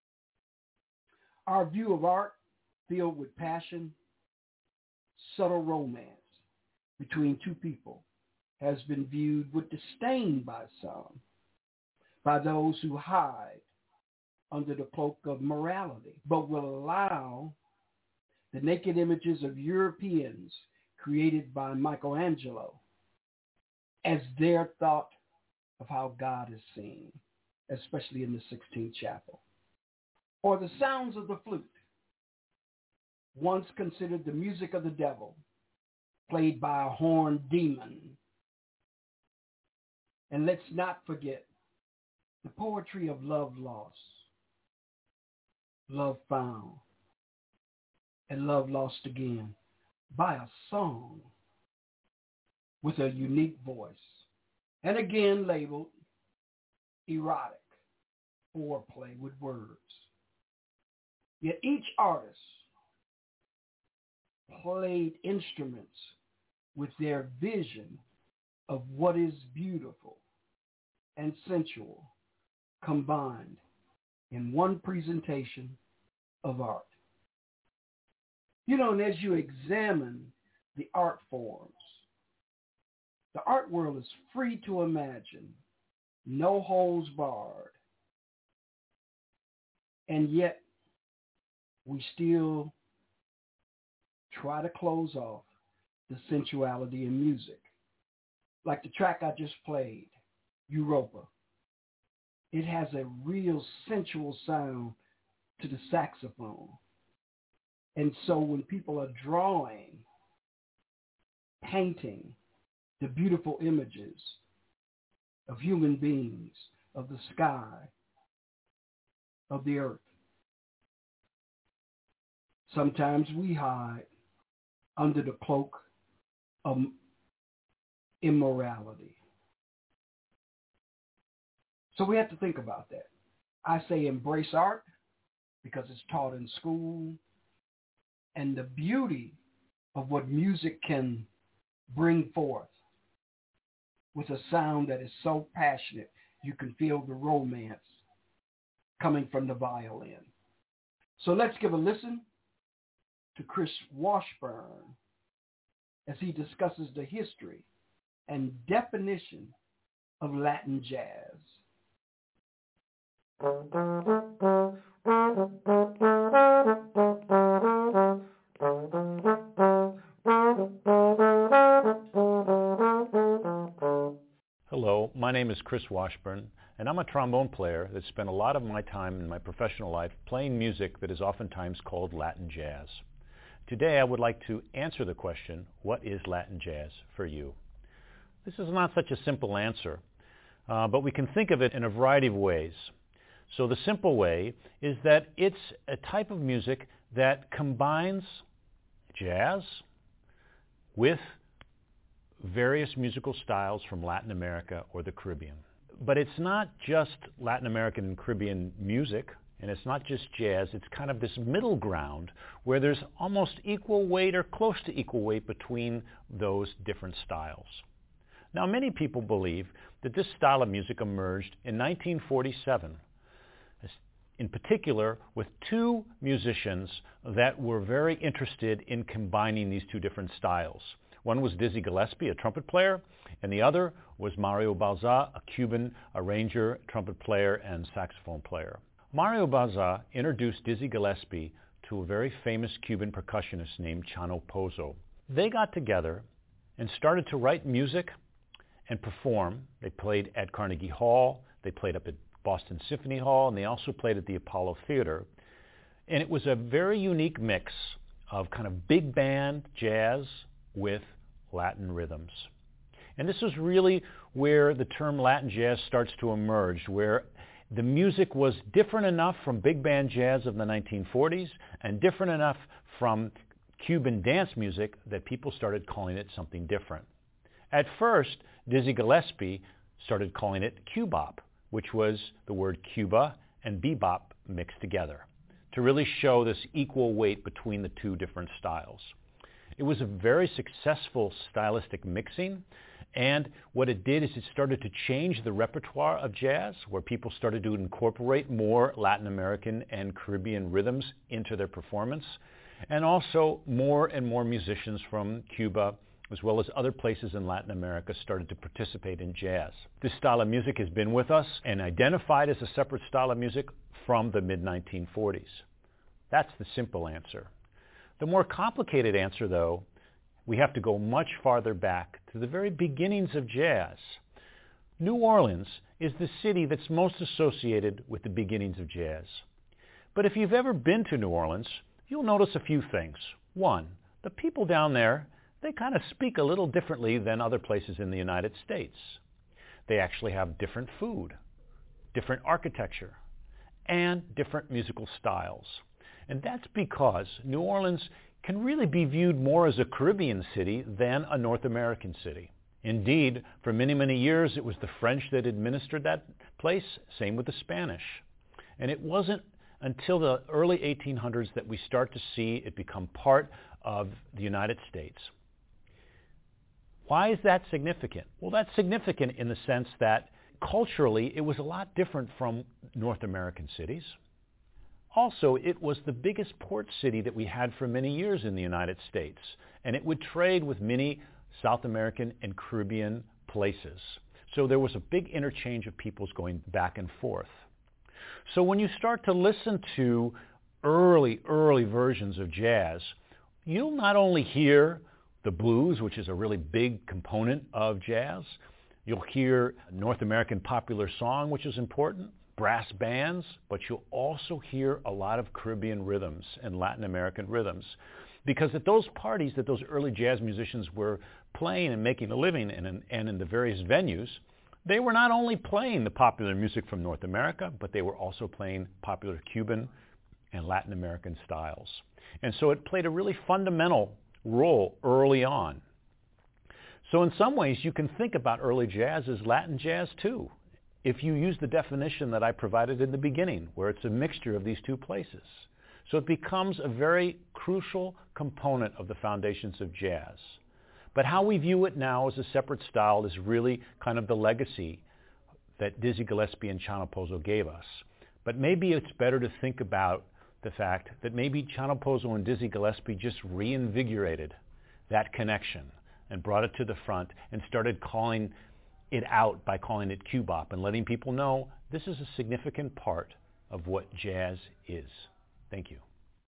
Our view of art filled with passion, subtle romance between two people has been viewed with disdain by some, by those who hide under the cloak of morality, but will allow the naked images of Europeans created by Michelangelo as their thought of how God is seen, especially in the Sixtine Chapel. Or the sounds of the flute, once considered the music of the devil, played by a horned demon. And let's not forget the poetry of love lost, love found, and love lost again by a song with a unique voice, and again labeled erotic, foreplay with words. Yet each artist played instruments with their vision of what is beautiful and sensual combined in one presentation of art. You know, and as you examine the art forms, the art world is free to imagine, no holds barred, and yet we still try to close off the sensuality in music. Like the track I just played, Europa. It has a real sensual sound to the saxophone. And so when people are drawing, painting the beautiful images of human beings, of the sky, of the earth, sometimes we hide under the cloak of immorality. So we have to think about that. I say embrace art because it's taught in school, and the beauty of what music can bring forth with a sound that is so passionate, you can feel the romance coming from the violin. So let's give a listen to Chris Washburn as he discusses the history and definition of Latin jazz. Hello, my name is Chris Washburn, and I'm a trombone player that spent a lot of my time in my professional life playing music that is oftentimes called Latin jazz. Today I would like to answer the question, what is Latin jazz for you? This is not such a simple answer, but we can think of it in a variety of ways. So the simple way is that it's a type of music that combines jazz with various musical styles from Latin America or the Caribbean. But it's not just Latin American and Caribbean music, and it's not just jazz. It's kind of this middle ground where there's almost equal weight or close to equal weight between those different styles. Now, many people believe that this style of music emerged in 1947, in particular with two musicians that were very interested in combining these two different styles. One was Dizzy Gillespie, a trumpet player, and the other was Mario Balza, a Cuban arranger, trumpet player, and saxophone player. Mario Balza introduced Dizzy Gillespie to a very famous Cuban percussionist named Chano Pozo. They got together and started to write music and perform. They played at Carnegie Hall, they played up at Boston Symphony Hall, and they also played at the Apollo Theater. And it was a very unique mix of kind of big band jazz with Latin rhythms. And this is really where the term Latin jazz starts to emerge, where the music was different enough from big band jazz of the 1940s and different enough from Cuban dance music that people started calling it something different. At first, Dizzy Gillespie started calling it cubop, which was the word Cuba and bebop mixed together, to really show this equal weight between the two different styles. It was a very successful stylistic mixing, and what it did is it started to change the repertoire of jazz, where people started to incorporate more Latin American and Caribbean rhythms into their performance, and also more and more musicians from Cuba, as well as other places in Latin America, started to participate in jazz. This style of music has been with us and identified as a separate style of music from the mid-1940s. That's the simple answer. The more complicated answer, though, we have to go much farther back to the very beginnings of jazz. New Orleans is the city that's most associated with the beginnings of jazz. But if you've ever been to New Orleans, you'll notice a few things. One, the people down there, they kind of speak a little differently than other places in the United States. They actually have different food, different architecture, and different musical styles. And that's because New Orleans can really be viewed more as a Caribbean city than a North American city. Indeed, for many, many years, it was the French that administered that place, same with the Spanish. And it wasn't until the early 1800s that we start to see it become part of the United States. Why is that significant? Well, that's significant in the sense that culturally it was a lot different from North American cities. Also, it was the biggest port city that we had for many years in the United States, and it would trade with many South American and Caribbean places. So there was a big interchange of peoples going back and forth. So when you start to listen to early versions of jazz, you'll not only hear the blues, which is a really big component of jazz. You'll hear North American popular song, which is important, brass bands, but you'll also hear a lot of Caribbean rhythms and Latin American rhythms. Because at those parties that those early jazz musicians were playing and making a living in, and in the various venues, they were not only playing the popular music from North America, but they were also playing popular Cuban and Latin American styles. And so it played a really fundamental role early on. So in some ways, you can think about early jazz as Latin jazz too, if you use the definition that I provided in the beginning, where it's a mixture of these two places. So it becomes a very crucial component of the foundations of jazz. But how we view it now as a separate style is really kind of the legacy that Dizzy Gillespie and Chano Pozo gave us. But maybe it's better to think about the fact that maybe Chano Pozo and Dizzy Gillespie just reinvigorated that connection and brought it to the front and started calling it out by calling it cubop and letting people know this is a significant part of what jazz is. Thank you.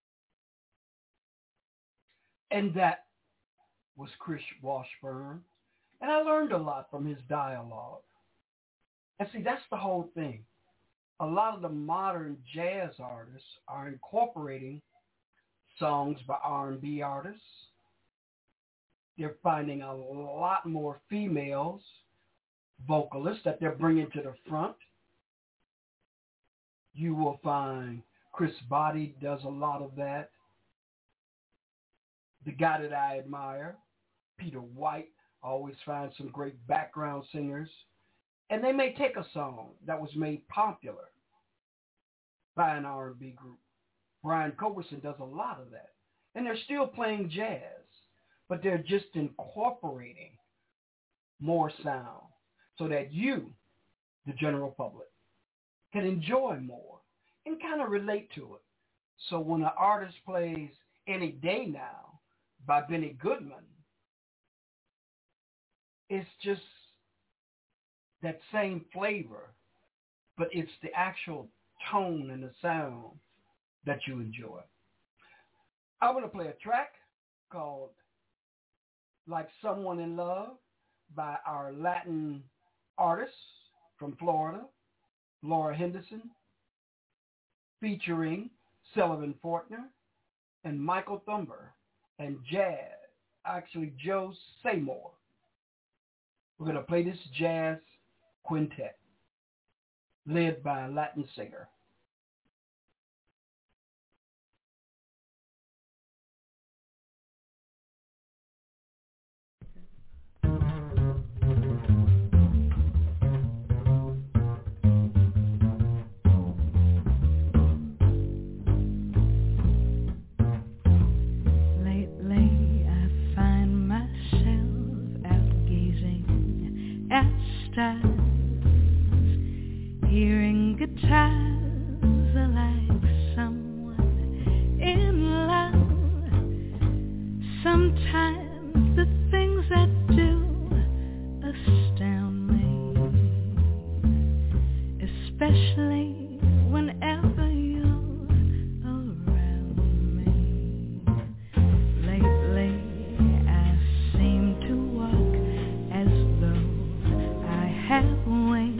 And that was Chris Washburn. And I learned a lot from his dialogue. And see, that's the whole thing. A lot of the modern jazz artists are incorporating songs by R&B artists. They're finding a lot more females, vocalists that they're bringing to the front. You will find Chris Botti does a lot of that. The guy that I admire, Peter White, always finds some great background singers. And they may take a song that was made popular by an R&B group. Brian Culbertson does a lot of that. And they're still playing jazz, but they're just incorporating more sound so that you, the general public, can enjoy more and kind of relate to it. So when an artist plays Any Day Now by Benny Goodman, it's just that same flavor, but it's the actual tone and the sound that you enjoy. I'm going to play a track called Like Someone in Love by our Latin artist from Florida, Laura Henderson, featuring Sullivan Fortner and Michael Thumber and Joe Seymour. We're going to play this jazz quintet led by a Latin singer. Hearing guitars are like someone in love. Sometimes the things I do astound me, especially whenever you're around me. Lately I seem to walk as though I have wings,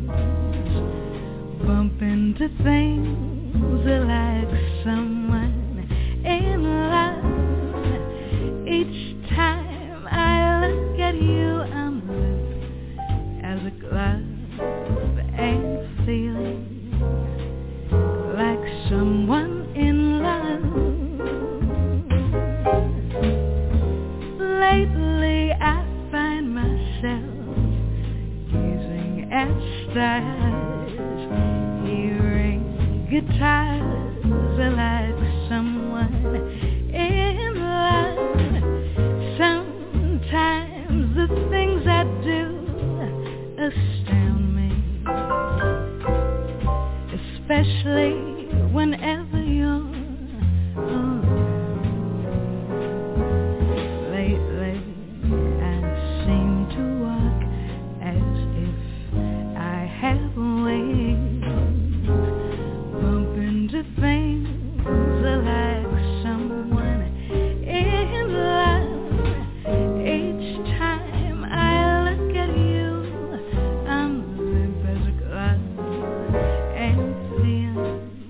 bump into things like someone in love. Each time I look at you, I'm limp as a glove and feeling like someone in love. Lately I find myself gazing at stars, hearing guitars are like someone in love. Sometimes the things I do astound me, especially whenever you're around. Lately I seem to walk as if I have wings, bump into things like someone in love. Each time I look at you, I'm limp as a glove and feeling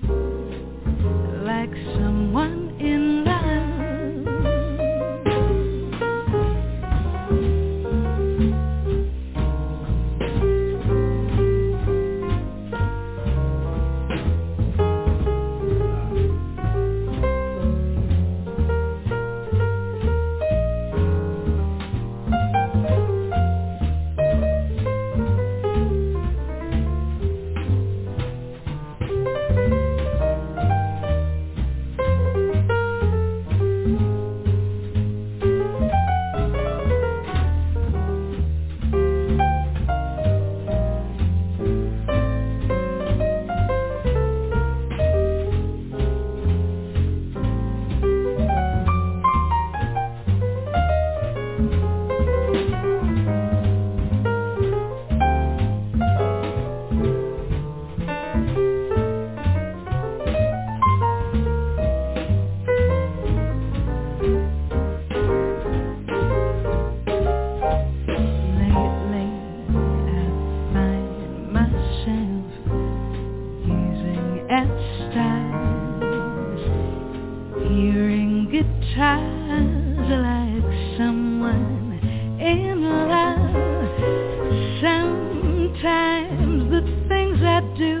that do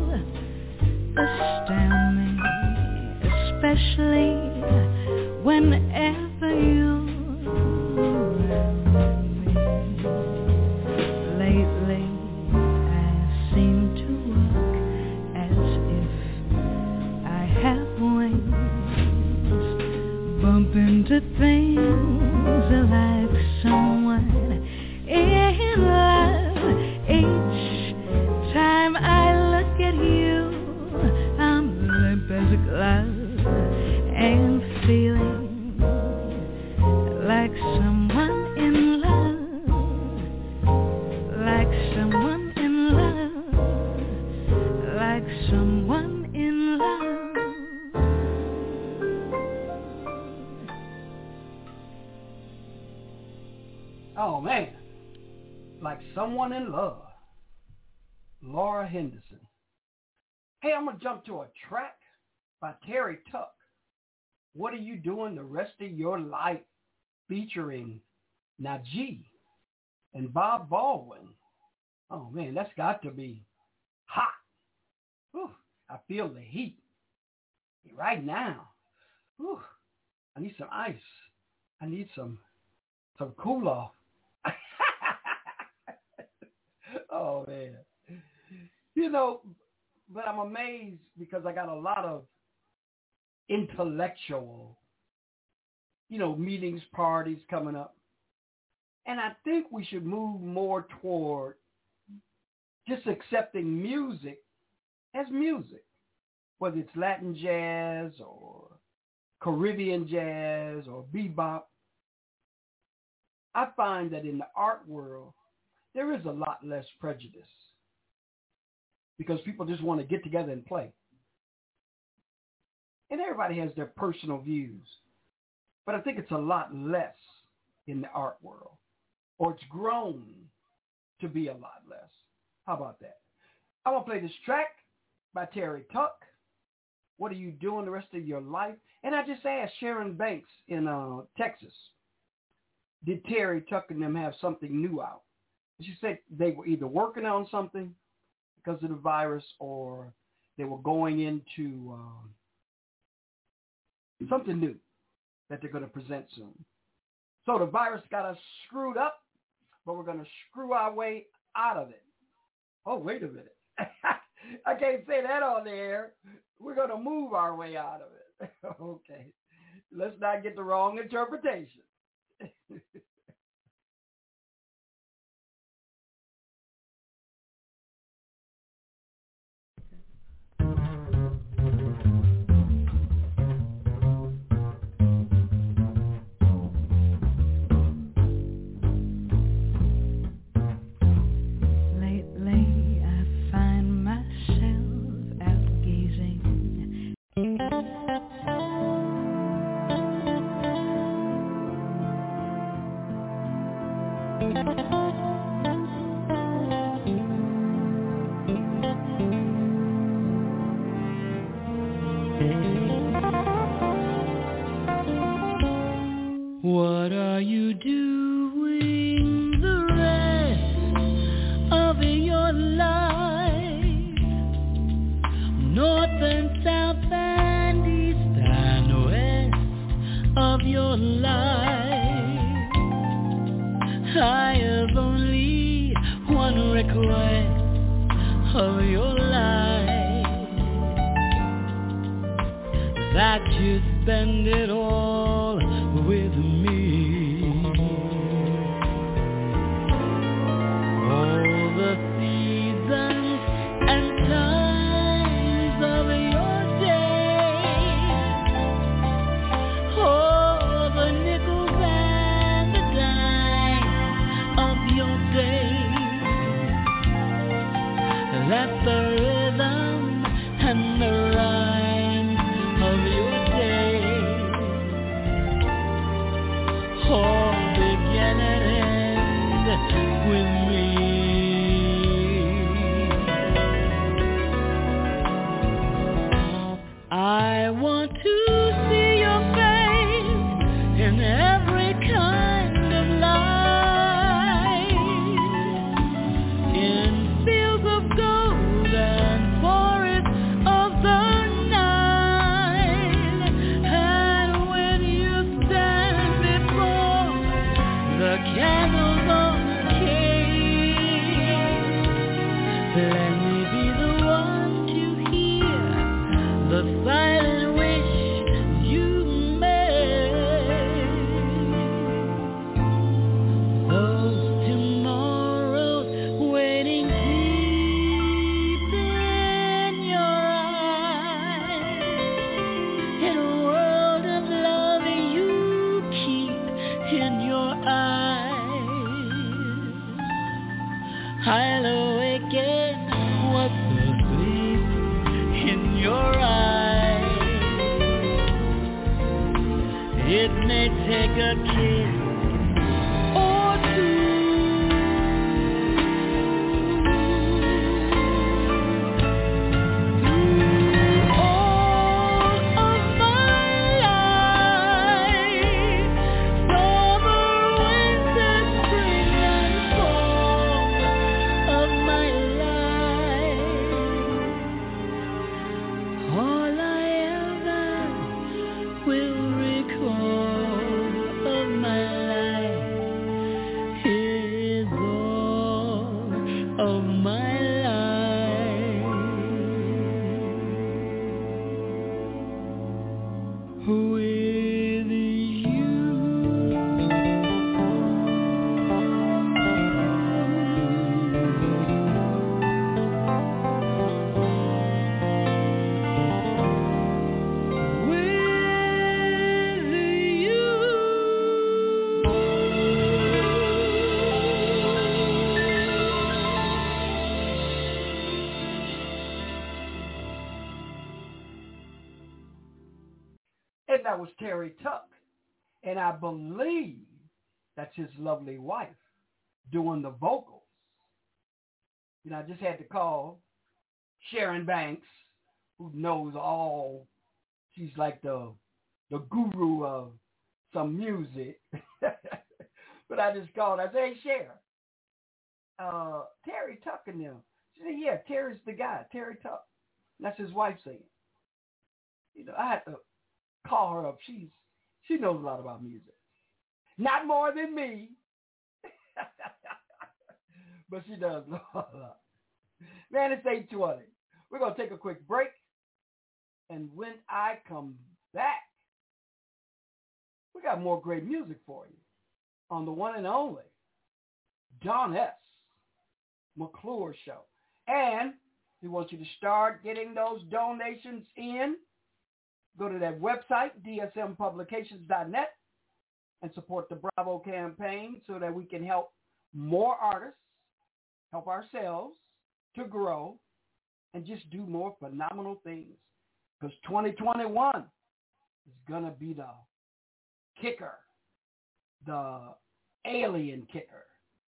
astound me, especially whenever you're around me. Lately I seem to walk as if I have wings, bump into things like someone in love. Each time I look at you, I'm limp as a glove and feeling like someone in love, like someone in love, like someone in love. Oh man, like someone in love. Laura Henderson. Hey, I'm going to jump to a track by Terry Tuck. What are you doing the rest of your life? Featuring Najee and Bob Baldwin. Oh man, that's got to be hot. Whew, I feel the heat right now. Whew, I need some ice. I need some cool off. Oh man. You know, but I'm amazed because I got a lot of intellectual, meetings, parties coming up. And I think we should move more toward just accepting music as music, whether it's Latin jazz or Caribbean jazz or bebop. I find that in the art world, there is a lot less prejudice because people just want to get together and play. And everybody has their personal views. But I think it's a lot less in the art world. Or it's grown to be a lot less. How about that? I want to play this track by Terry Tuck. What are you doing the rest of your life? And I just asked Sharon Banks in Texas, did Terry Tuck and them have something new out? She said they were either working on something because of the virus or they were going into something new that they're going to present soon. So the virus got us screwed up, but we're going to screw our way out of it. Oh, wait a minute. I can't say that on the air. We're going to move our way out of it. Okay. Let's not get the wrong interpretation. What are you doing the rest of your life? North and south and east and west of your life. I have only one request of your life, that you spend it all with me. All the seasons and times of your day, all the nickels and the dimes of your day. Let the rhythm and the rhyme of your day all begin and end with me. I want to see your face in every kind of light, in fields of gold Let me be the one to hear the silent wish you made. Those tomorrows waiting deep in your eyes. In a world of love you keep in your eyes. I'll awaken what's asleep in your eyes. It may take a kiss or two. Through all of my life, summer, winter, spring, and fall of my life, all I ever will recall of my life is all of my life with you. And that was Terry Tuck. And I believe that's his lovely wife doing the vocals. You know, I just had to call Sharon Banks, who knows all. She's like the guru of some music. But I just called. I said, hey, Sharon, Terry Tuck and them. She said, yeah, Terry's the guy, Terry Tuck. That's his wife saying. You know, I had to call her up. She knows a lot about music. Not more than me. But she does know a lot. Man, it's 8:20. We're going to take a quick break. And when I come back, we got more great music for you on the one and only Don S. McClure Show. And we want you to start getting those donations in. Go to that website, dsmpublications.net, and support the Bravo campaign so that we can help more artists, help ourselves to grow, and just do more phenomenal things. Because 2021 is going to be the kicker, the alien kicker.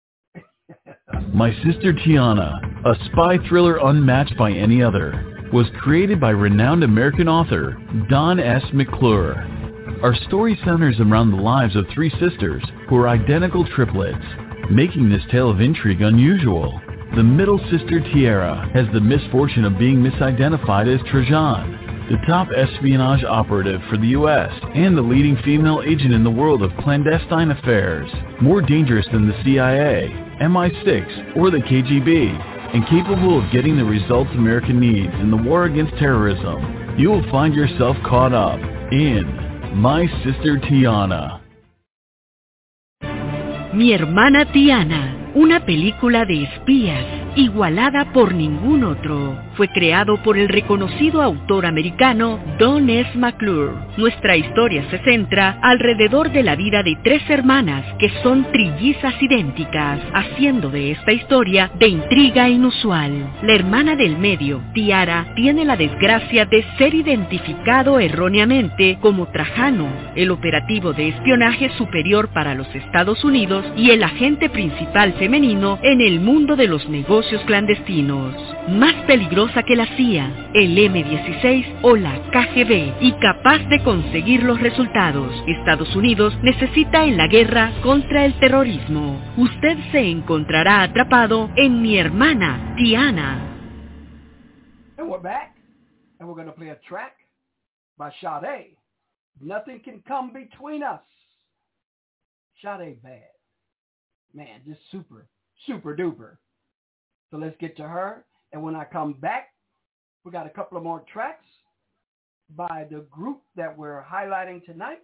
My Sister Tiana, a spy thriller unmatched by any other, was created by renowned American author Don S. McClure. Our story centers around the lives of three sisters who are identical triplets, making this tale of intrigue unusual. The middle sister, Tiara, has the misfortune of being misidentified as Trajan, the top espionage operative for the U.S. and the leading female agent in the world of clandestine affairs, more dangerous than the CIA, MI6, or the KGB, and capable of getting the results America needs in the war against terrorism. You will find yourself caught up in My Sister Tiana. Mi hermana Tiana, una película de espías igualada por ningún otro. Fue creado por el reconocido autor americano Don S. McClure. Nuestra historia se centra alrededor de la vida de tres hermanas que son trillizas idénticas, haciendo de esta historia de intriga inusual. La hermana del medio, Tiara, tiene la desgracia de ser identificado erróneamente como Trajano, el operativo de espionaje superior para los Estados Unidos y el agente principal femenino en el mundo de los negocios clandestinos. Más peligrosa que la CIA, el M-16 o la KGB, y capaz de conseguir los resultados Estados Unidos necesita en la guerra contra el terrorismo. Usted se encontrará atrapado en Mi hermana Tiana. And we're back, and we're going to play a track by Sade. Nothing can come between us. Sade bad. Man, just super, super duper. So let's get to her. And when I come back, we got a couple of more tracks by the group that we're highlighting tonight,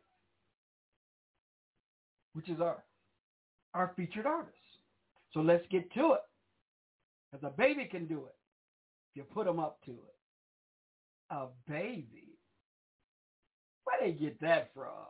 which is our featured artist. So let's get to it. Because a baby can do it if you put them up to it. A baby? Where they get that from?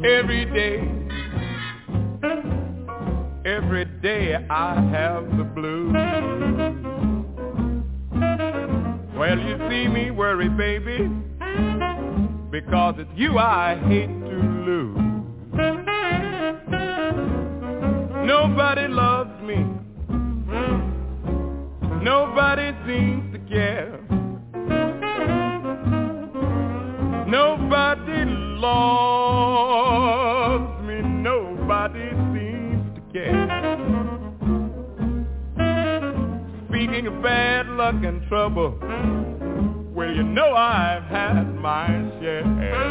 Every day I have the blues. Well, you see me worry, baby, because it's you I hate to lose. Nobody loves me. Nobody seems to care. Nobody loves me. Nobody seems to care. Speaking of bad luck and trouble, well, you know I've had my share.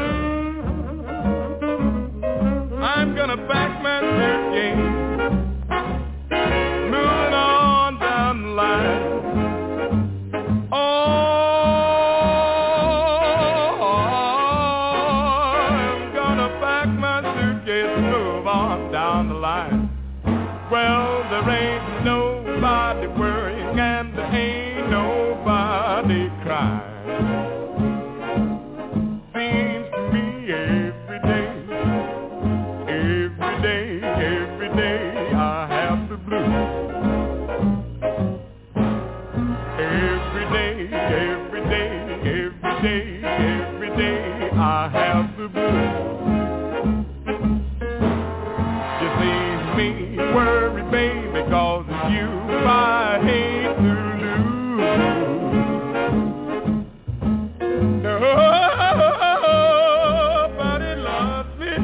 I'm gonna pack my suitcase, moving on down the line. Oh, I'm gonna pack my suitcase and move on down the line. Well, there ain't nobody worrying and there ain't nobody crying. Seems to me every day I have the blues. Every day I have the blues. You see me worry, baby, 'cause it's you I hate to lose. Nobody loves me.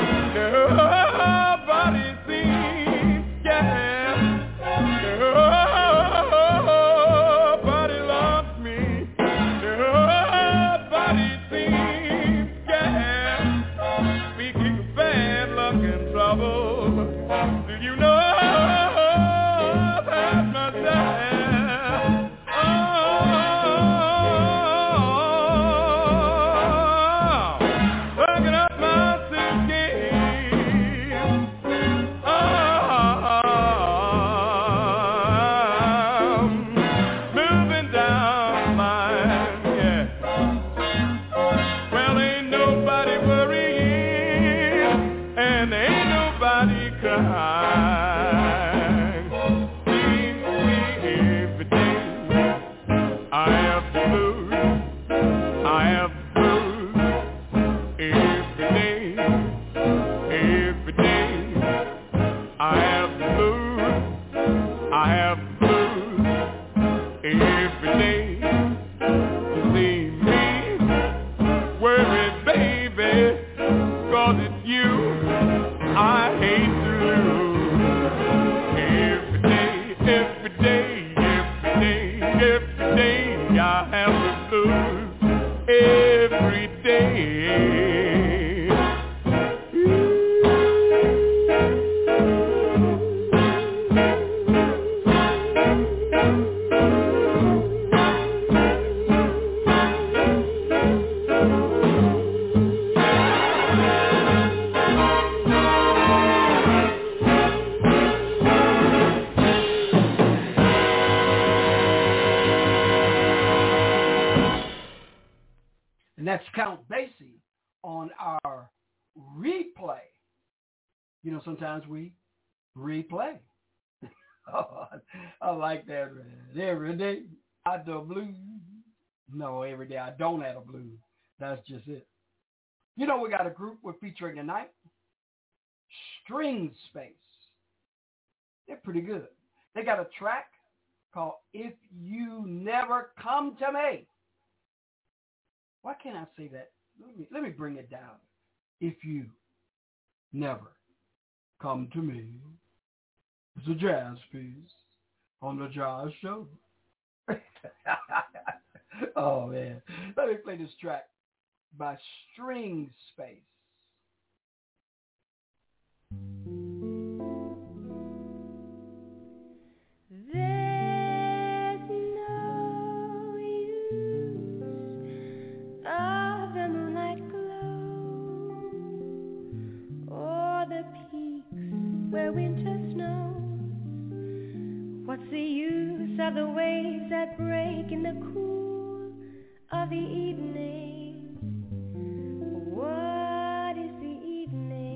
Nobody seems to care. Nobody loves me. Nobody seems to care. Speaking of bad luck and trouble, do you know that myself? Looking up my suitcase. Moving down the line, yeah. Well, ain't nobody worrying, and ain't nobody crying. Seems to me every day I have the blues. I have the blues. Every day I have the blues. I have the blues. Every day you see me worry, baby, 'cause it's you I hate to lose. Every day I have the blues. Every day. And that's Count Basie on our replay. You know, sometimes we replay. Oh, I like that. Every day I do blues. No, every day I don't have a blues. That's just it. You know, we got a group we're featuring tonight. String Space. They're pretty good. They got a track called If You Never Come to Me. Why can't I say that? Let me bring it down. If you never come to me. It's a jazz piece on the Jazz Show. Oh, man. Let me play this track by String Space. There's no use of the moonlight glow or the peaks where winter snows. What's the use of the waves that break in the cool of the evening? What is the evening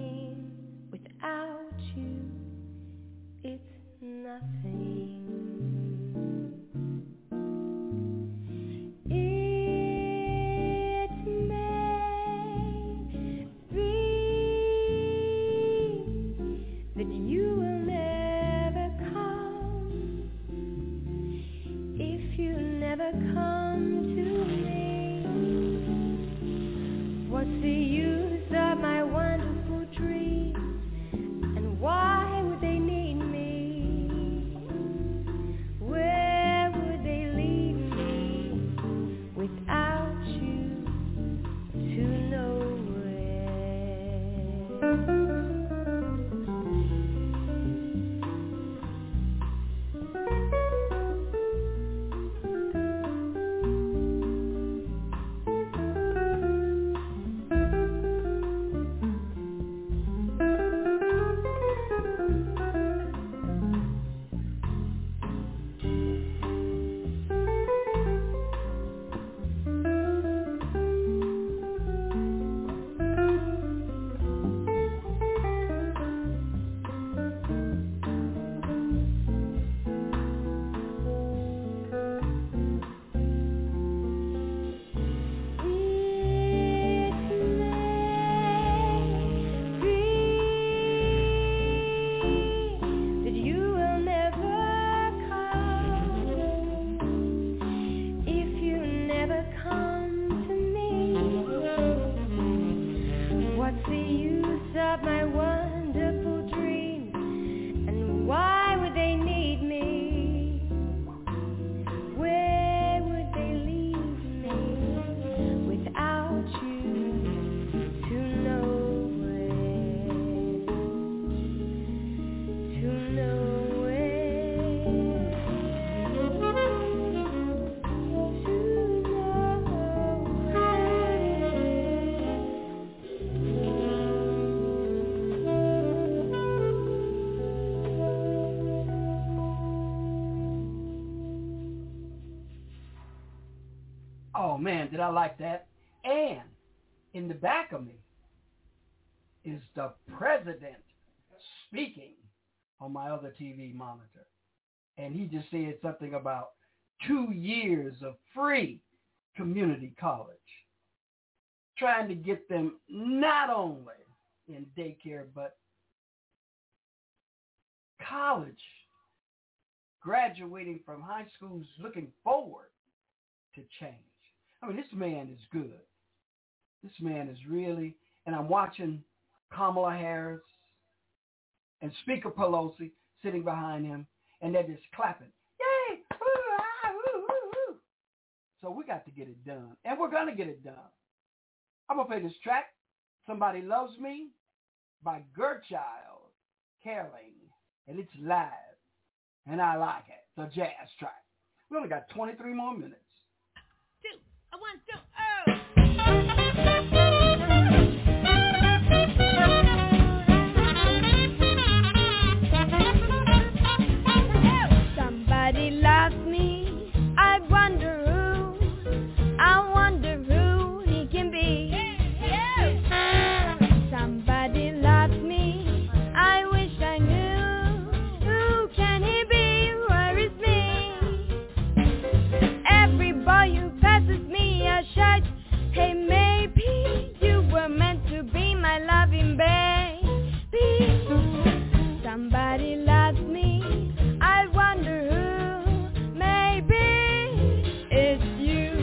man, did I like that. And in the back of me is the president speaking on my other TV monitor. And he just said something about 2 years of free community college, trying to get them not only in daycare, but college, graduating from high schools, looking forward to change. I mean, this man is good. This man is really, and I'm watching Kamala Harris and Speaker Pelosi sitting behind him, and they're just clapping. Yay! Woo, ah, woo, woo, woo. So we got to get it done, and we're going to get it done. I'm going to play this track, Somebody Loves Me, by Gertchild Caring, and it's live, and I like it. The jazz track. We only got 23 more minutes. 1, 2, oh! Somebody loves me, I wonder who he can be. Somebody loves me, I wish I knew, who can he be, where is me? Every boy who passes me, I shout, hey, maybe you were meant to be my loving baby. Somebody loves me, I wonder who, maybe it's you.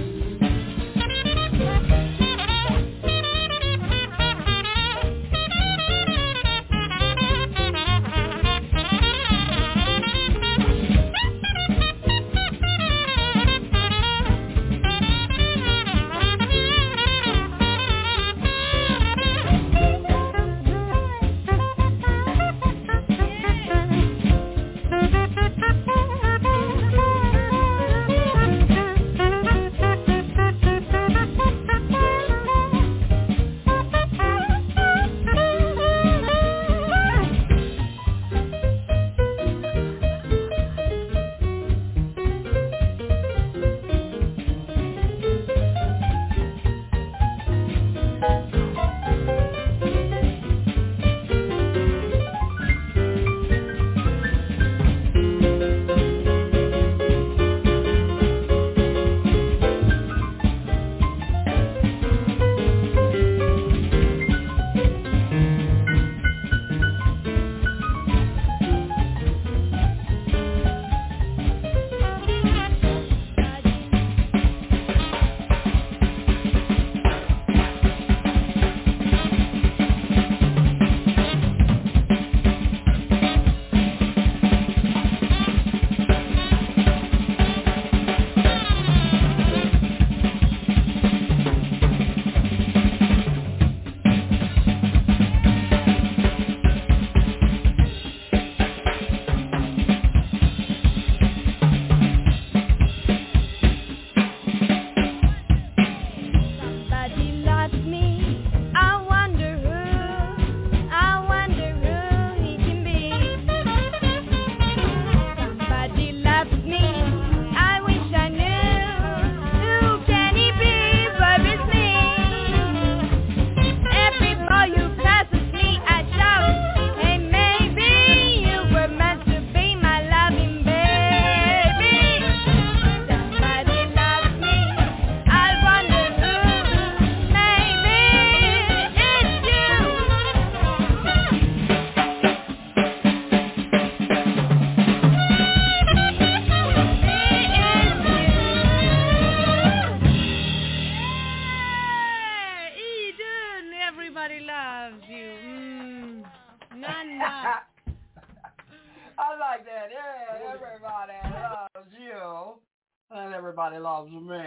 I like that. Yeah, everybody loves you. And everybody loves me.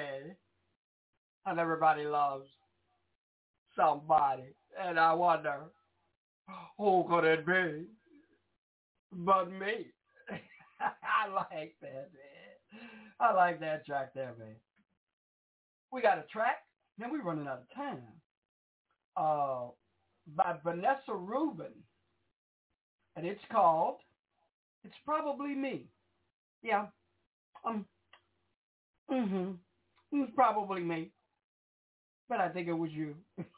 And everybody loves somebody. And I wonder, who could it be but me? I like that, man. I like that track there, man. We got a track. Now we're running out of time. By Vanessa Rubin. And it's called It's Probably Me. Yeah. It's probably me. but I think it was you.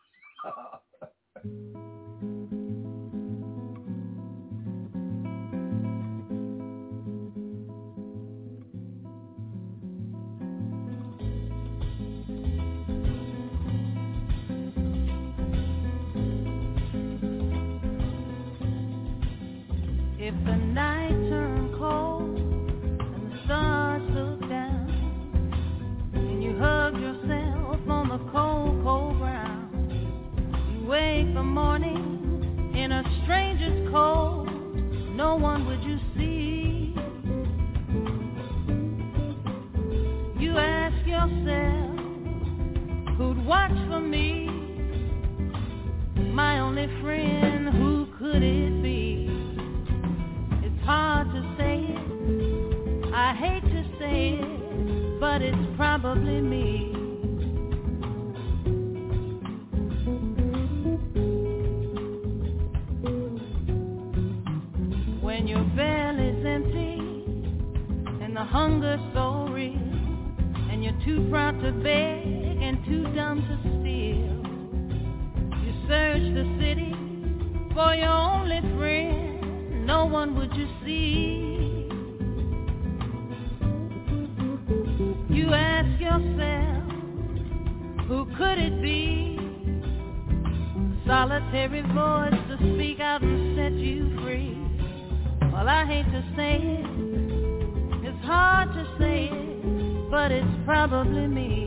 If the night turned cold and the stars looked down and you hugged yourself on the cold, cold ground, you wake the morning in a stranger's cold, no one would you see. You ask yourself, who'd watch for me? My only friend, who could it be? Hard to say it, I hate to say it, but it's probably me. When your belly's empty and the hunger's so real, and you're too proud to beg and too dumb to steal, you search the city for your only friend, no one would you see. You ask yourself, who could it be? A solitary voice to speak out and set you free. Well, I hate to say it, it's hard to say it, but it's probably me.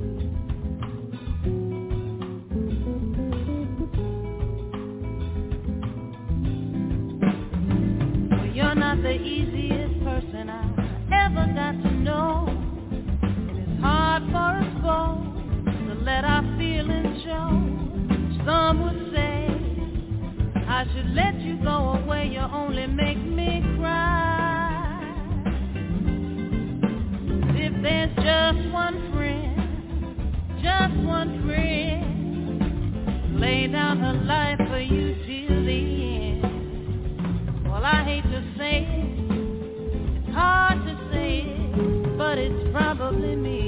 Not the easiest person I ever got to know, and it's hard for us both to let our feelings show. Some would say I should let you go away, you only make me cry. If there's just one friend, lay down her life for you till the end. Well, I hate to say it, it's hard to say it, but it's probably me.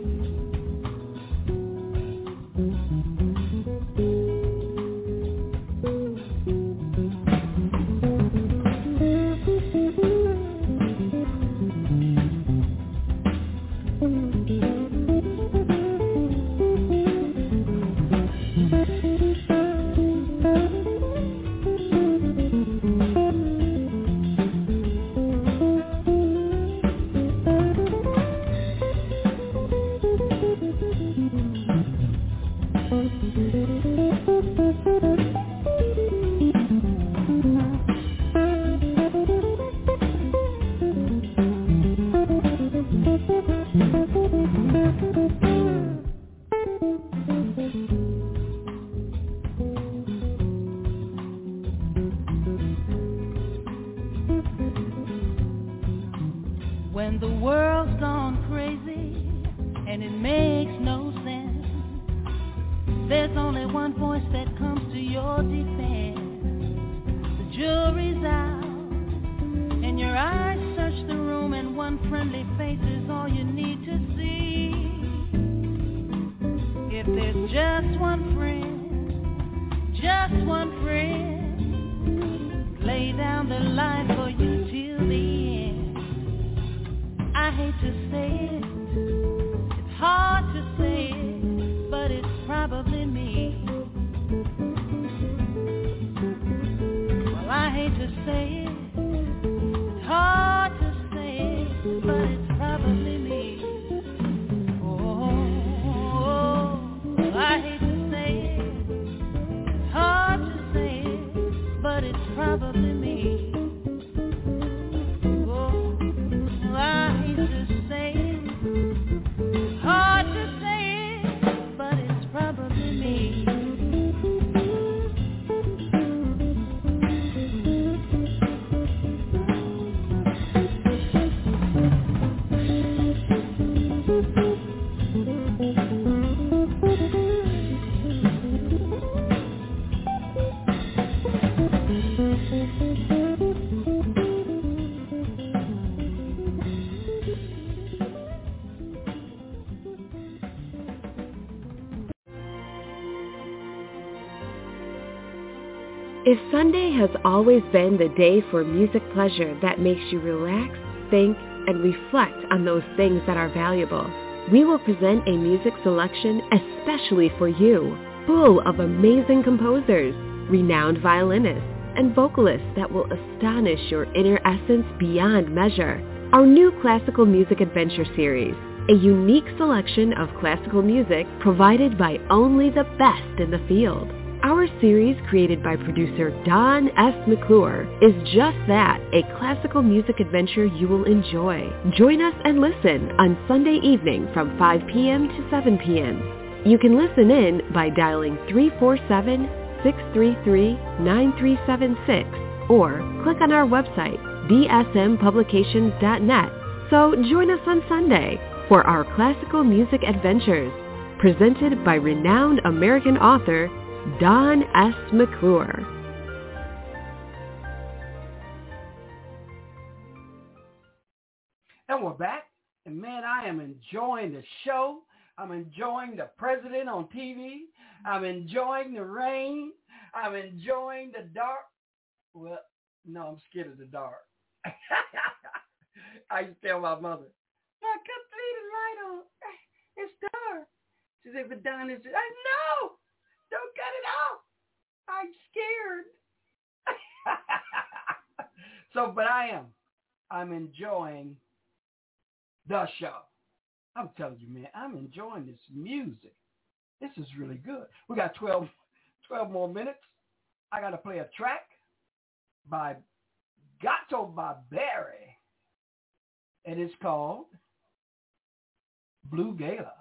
When the world's gone crazy and it makes no sense, there's only one voice that comes to your defense. The jury's out and your eyes search the room, and one friendly face is all you need to see. If there's just one friend, lay down their life for you till the end. I hate to say it, it's hard to say it, but it's probably me. Well, I hate to say it, it's hard to say it, but it's probably me. Oh, I hate to say it, it's hard to say it, but it's probably me. Hard to say it, but it's probably me. If Sunday has always been the day for music pleasure that makes you relax, think, and reflect on those things that are valuable, we will present a music selection especially for you, full of amazing composers, renowned violinists, and vocalists that will astonish your inner essence beyond measure. Our new Classical Music Adventure series, a unique selection of classical music provided by only the best in the field. Our series, created by producer Don S. McClure, is just that, a classical music adventure you will enjoy. Join us and listen on Sunday evening from 5 p.m. to 7 p.m. You can listen in by dialing 347-633-9376 or click on our website, dsmpublications.net. So join us on Sunday for our classical music adventures, presented by renowned American author Don S. McClure. And we're back, and man, I am enjoying the show. I'm enjoying the president on TV. I'm enjoying the rain. I'm enjoying the dark. Well, no, I'm scared of the dark. I used to tell my mother, "I can't leave the light on. It's dark." She said, "But Don is," no! Don't cut it off. I'm scared. But I'm enjoying the show. I'm telling you, man, I'm enjoying this music. This is really good. We got 12 more minutes. I got to play a track by Gato Barbieri. And it's called Blue Gala.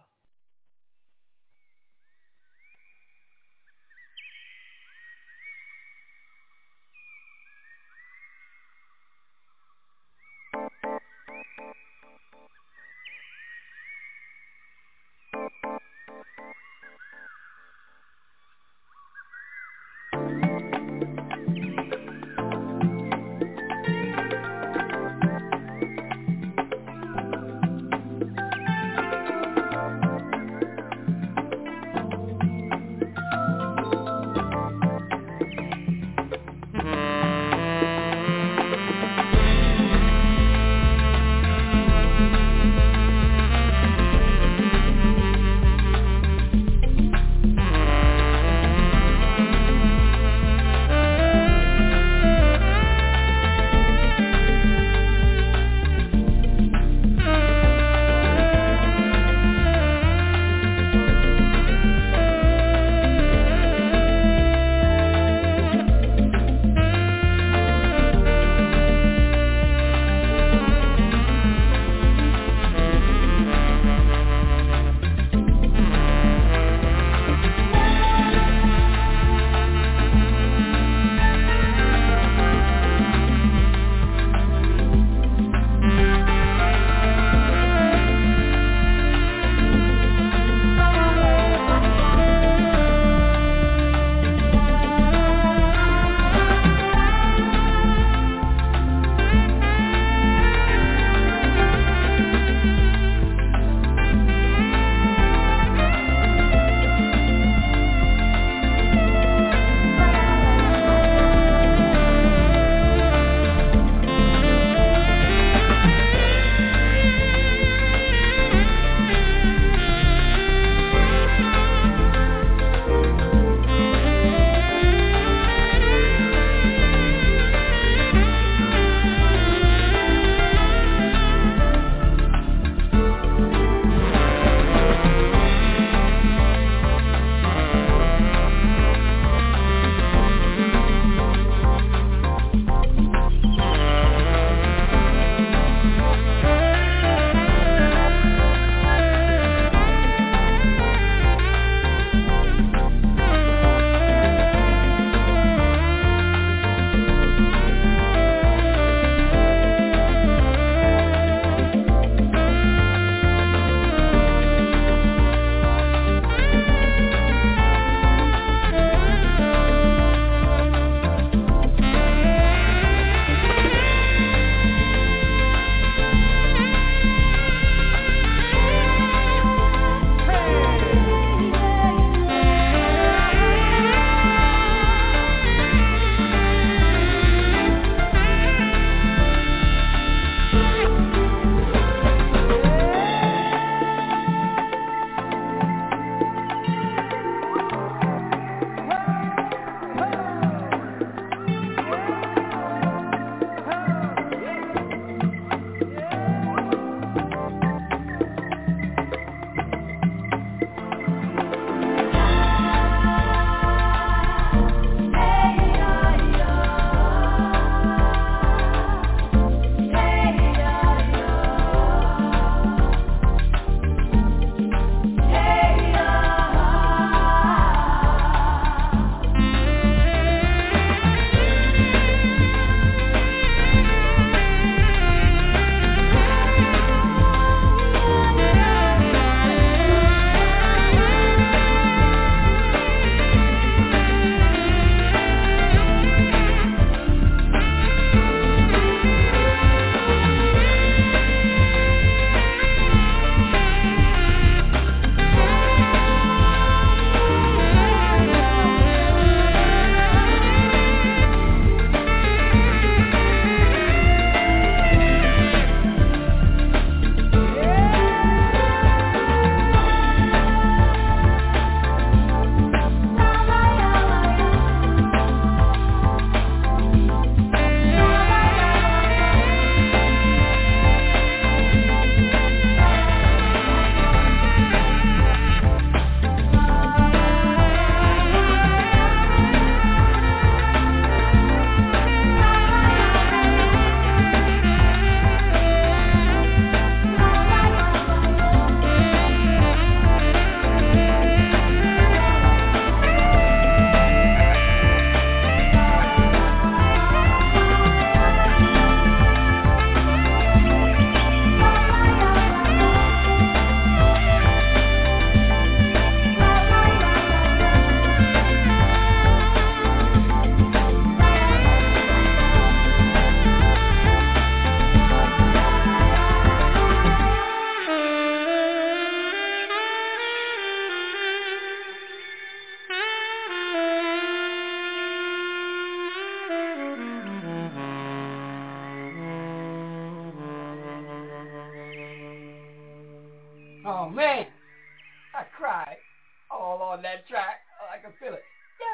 Oh, man. I cried all on that track. I can feel it.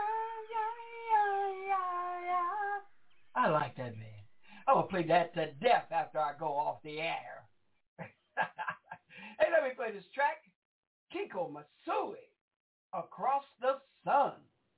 I like that, man. I will play that to death after I go off the air. Hey, let me play this track. Kiko Matsui, Across the Sun.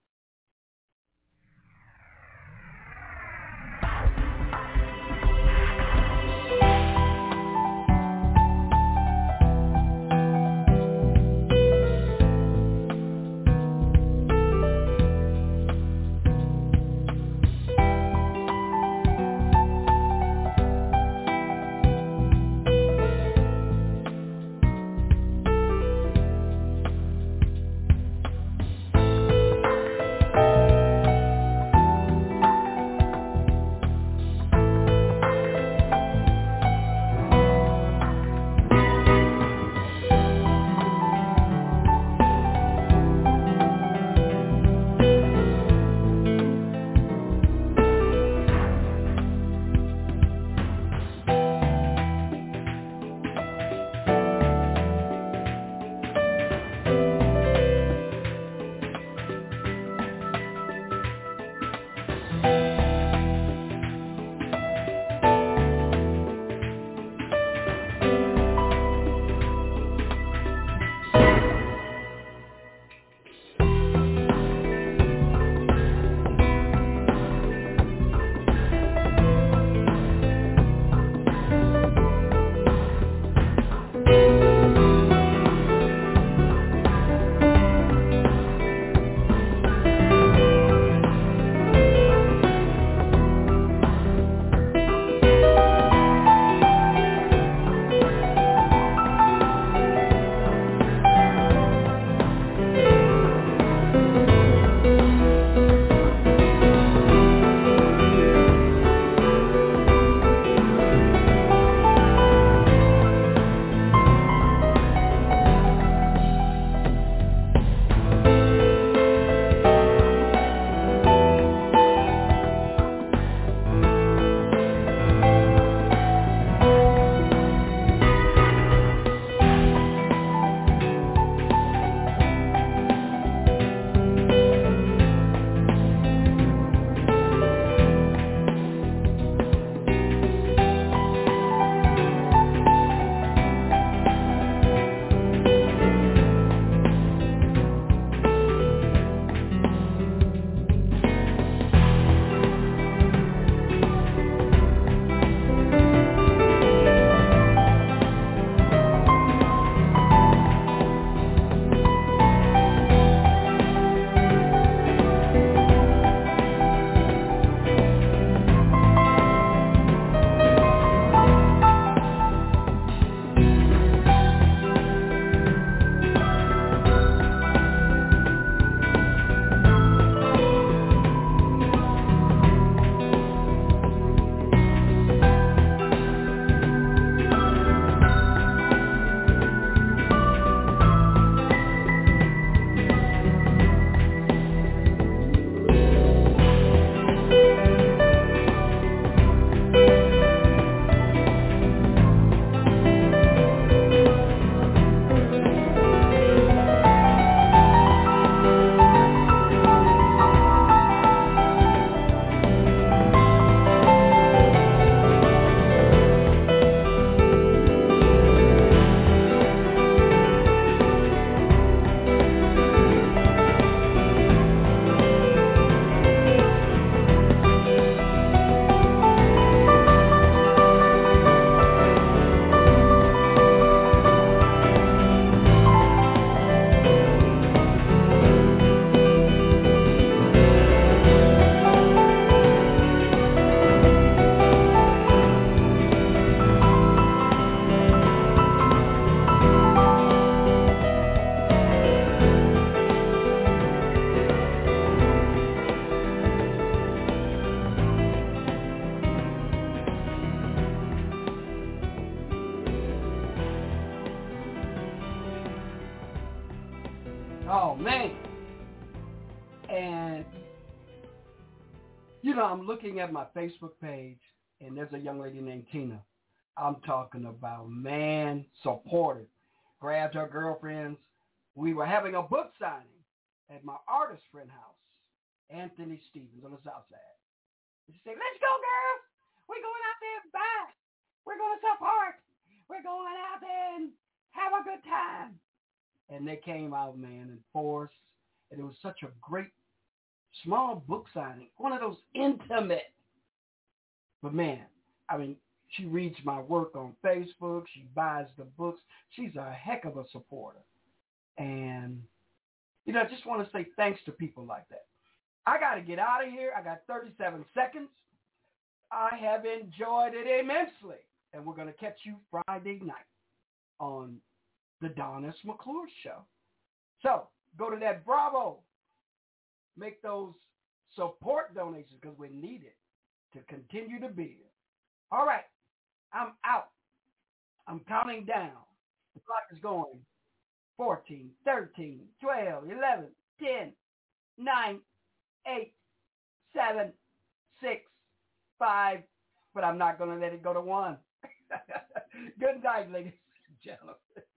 Oh, man. And, you know, I'm looking at my Facebook page, and there's a young lady named Tina. I'm talking about, man, supportive. grabbed her girlfriends. We were having a book signing at my artist friend house, Anthony Stevens on the south side. She said, let's go, girls. We're going out there and buy. We're going to support. We're going out there and have a good time. And they came out, man, in force. And it was such a great small book signing, one of those intimate. But, man, I mean, she reads my work on Facebook. She buys the books. She's a heck of a supporter. And, you know, I just want to say thanks to people like that. I got to get out of here. I got 37 seconds. I have enjoyed it immensely. And we're going to catch you Friday night on the Don S. McClure Show. So go to that Bravo. Make those support donations because we need it to continue to be here. All right. I'm out. I'm counting down. The clock is going. 14, 13, 12, 11, 10, 9, 8, 7, 6, 5. But I'm not going to let it go to 1. Good night, ladies and gentlemen.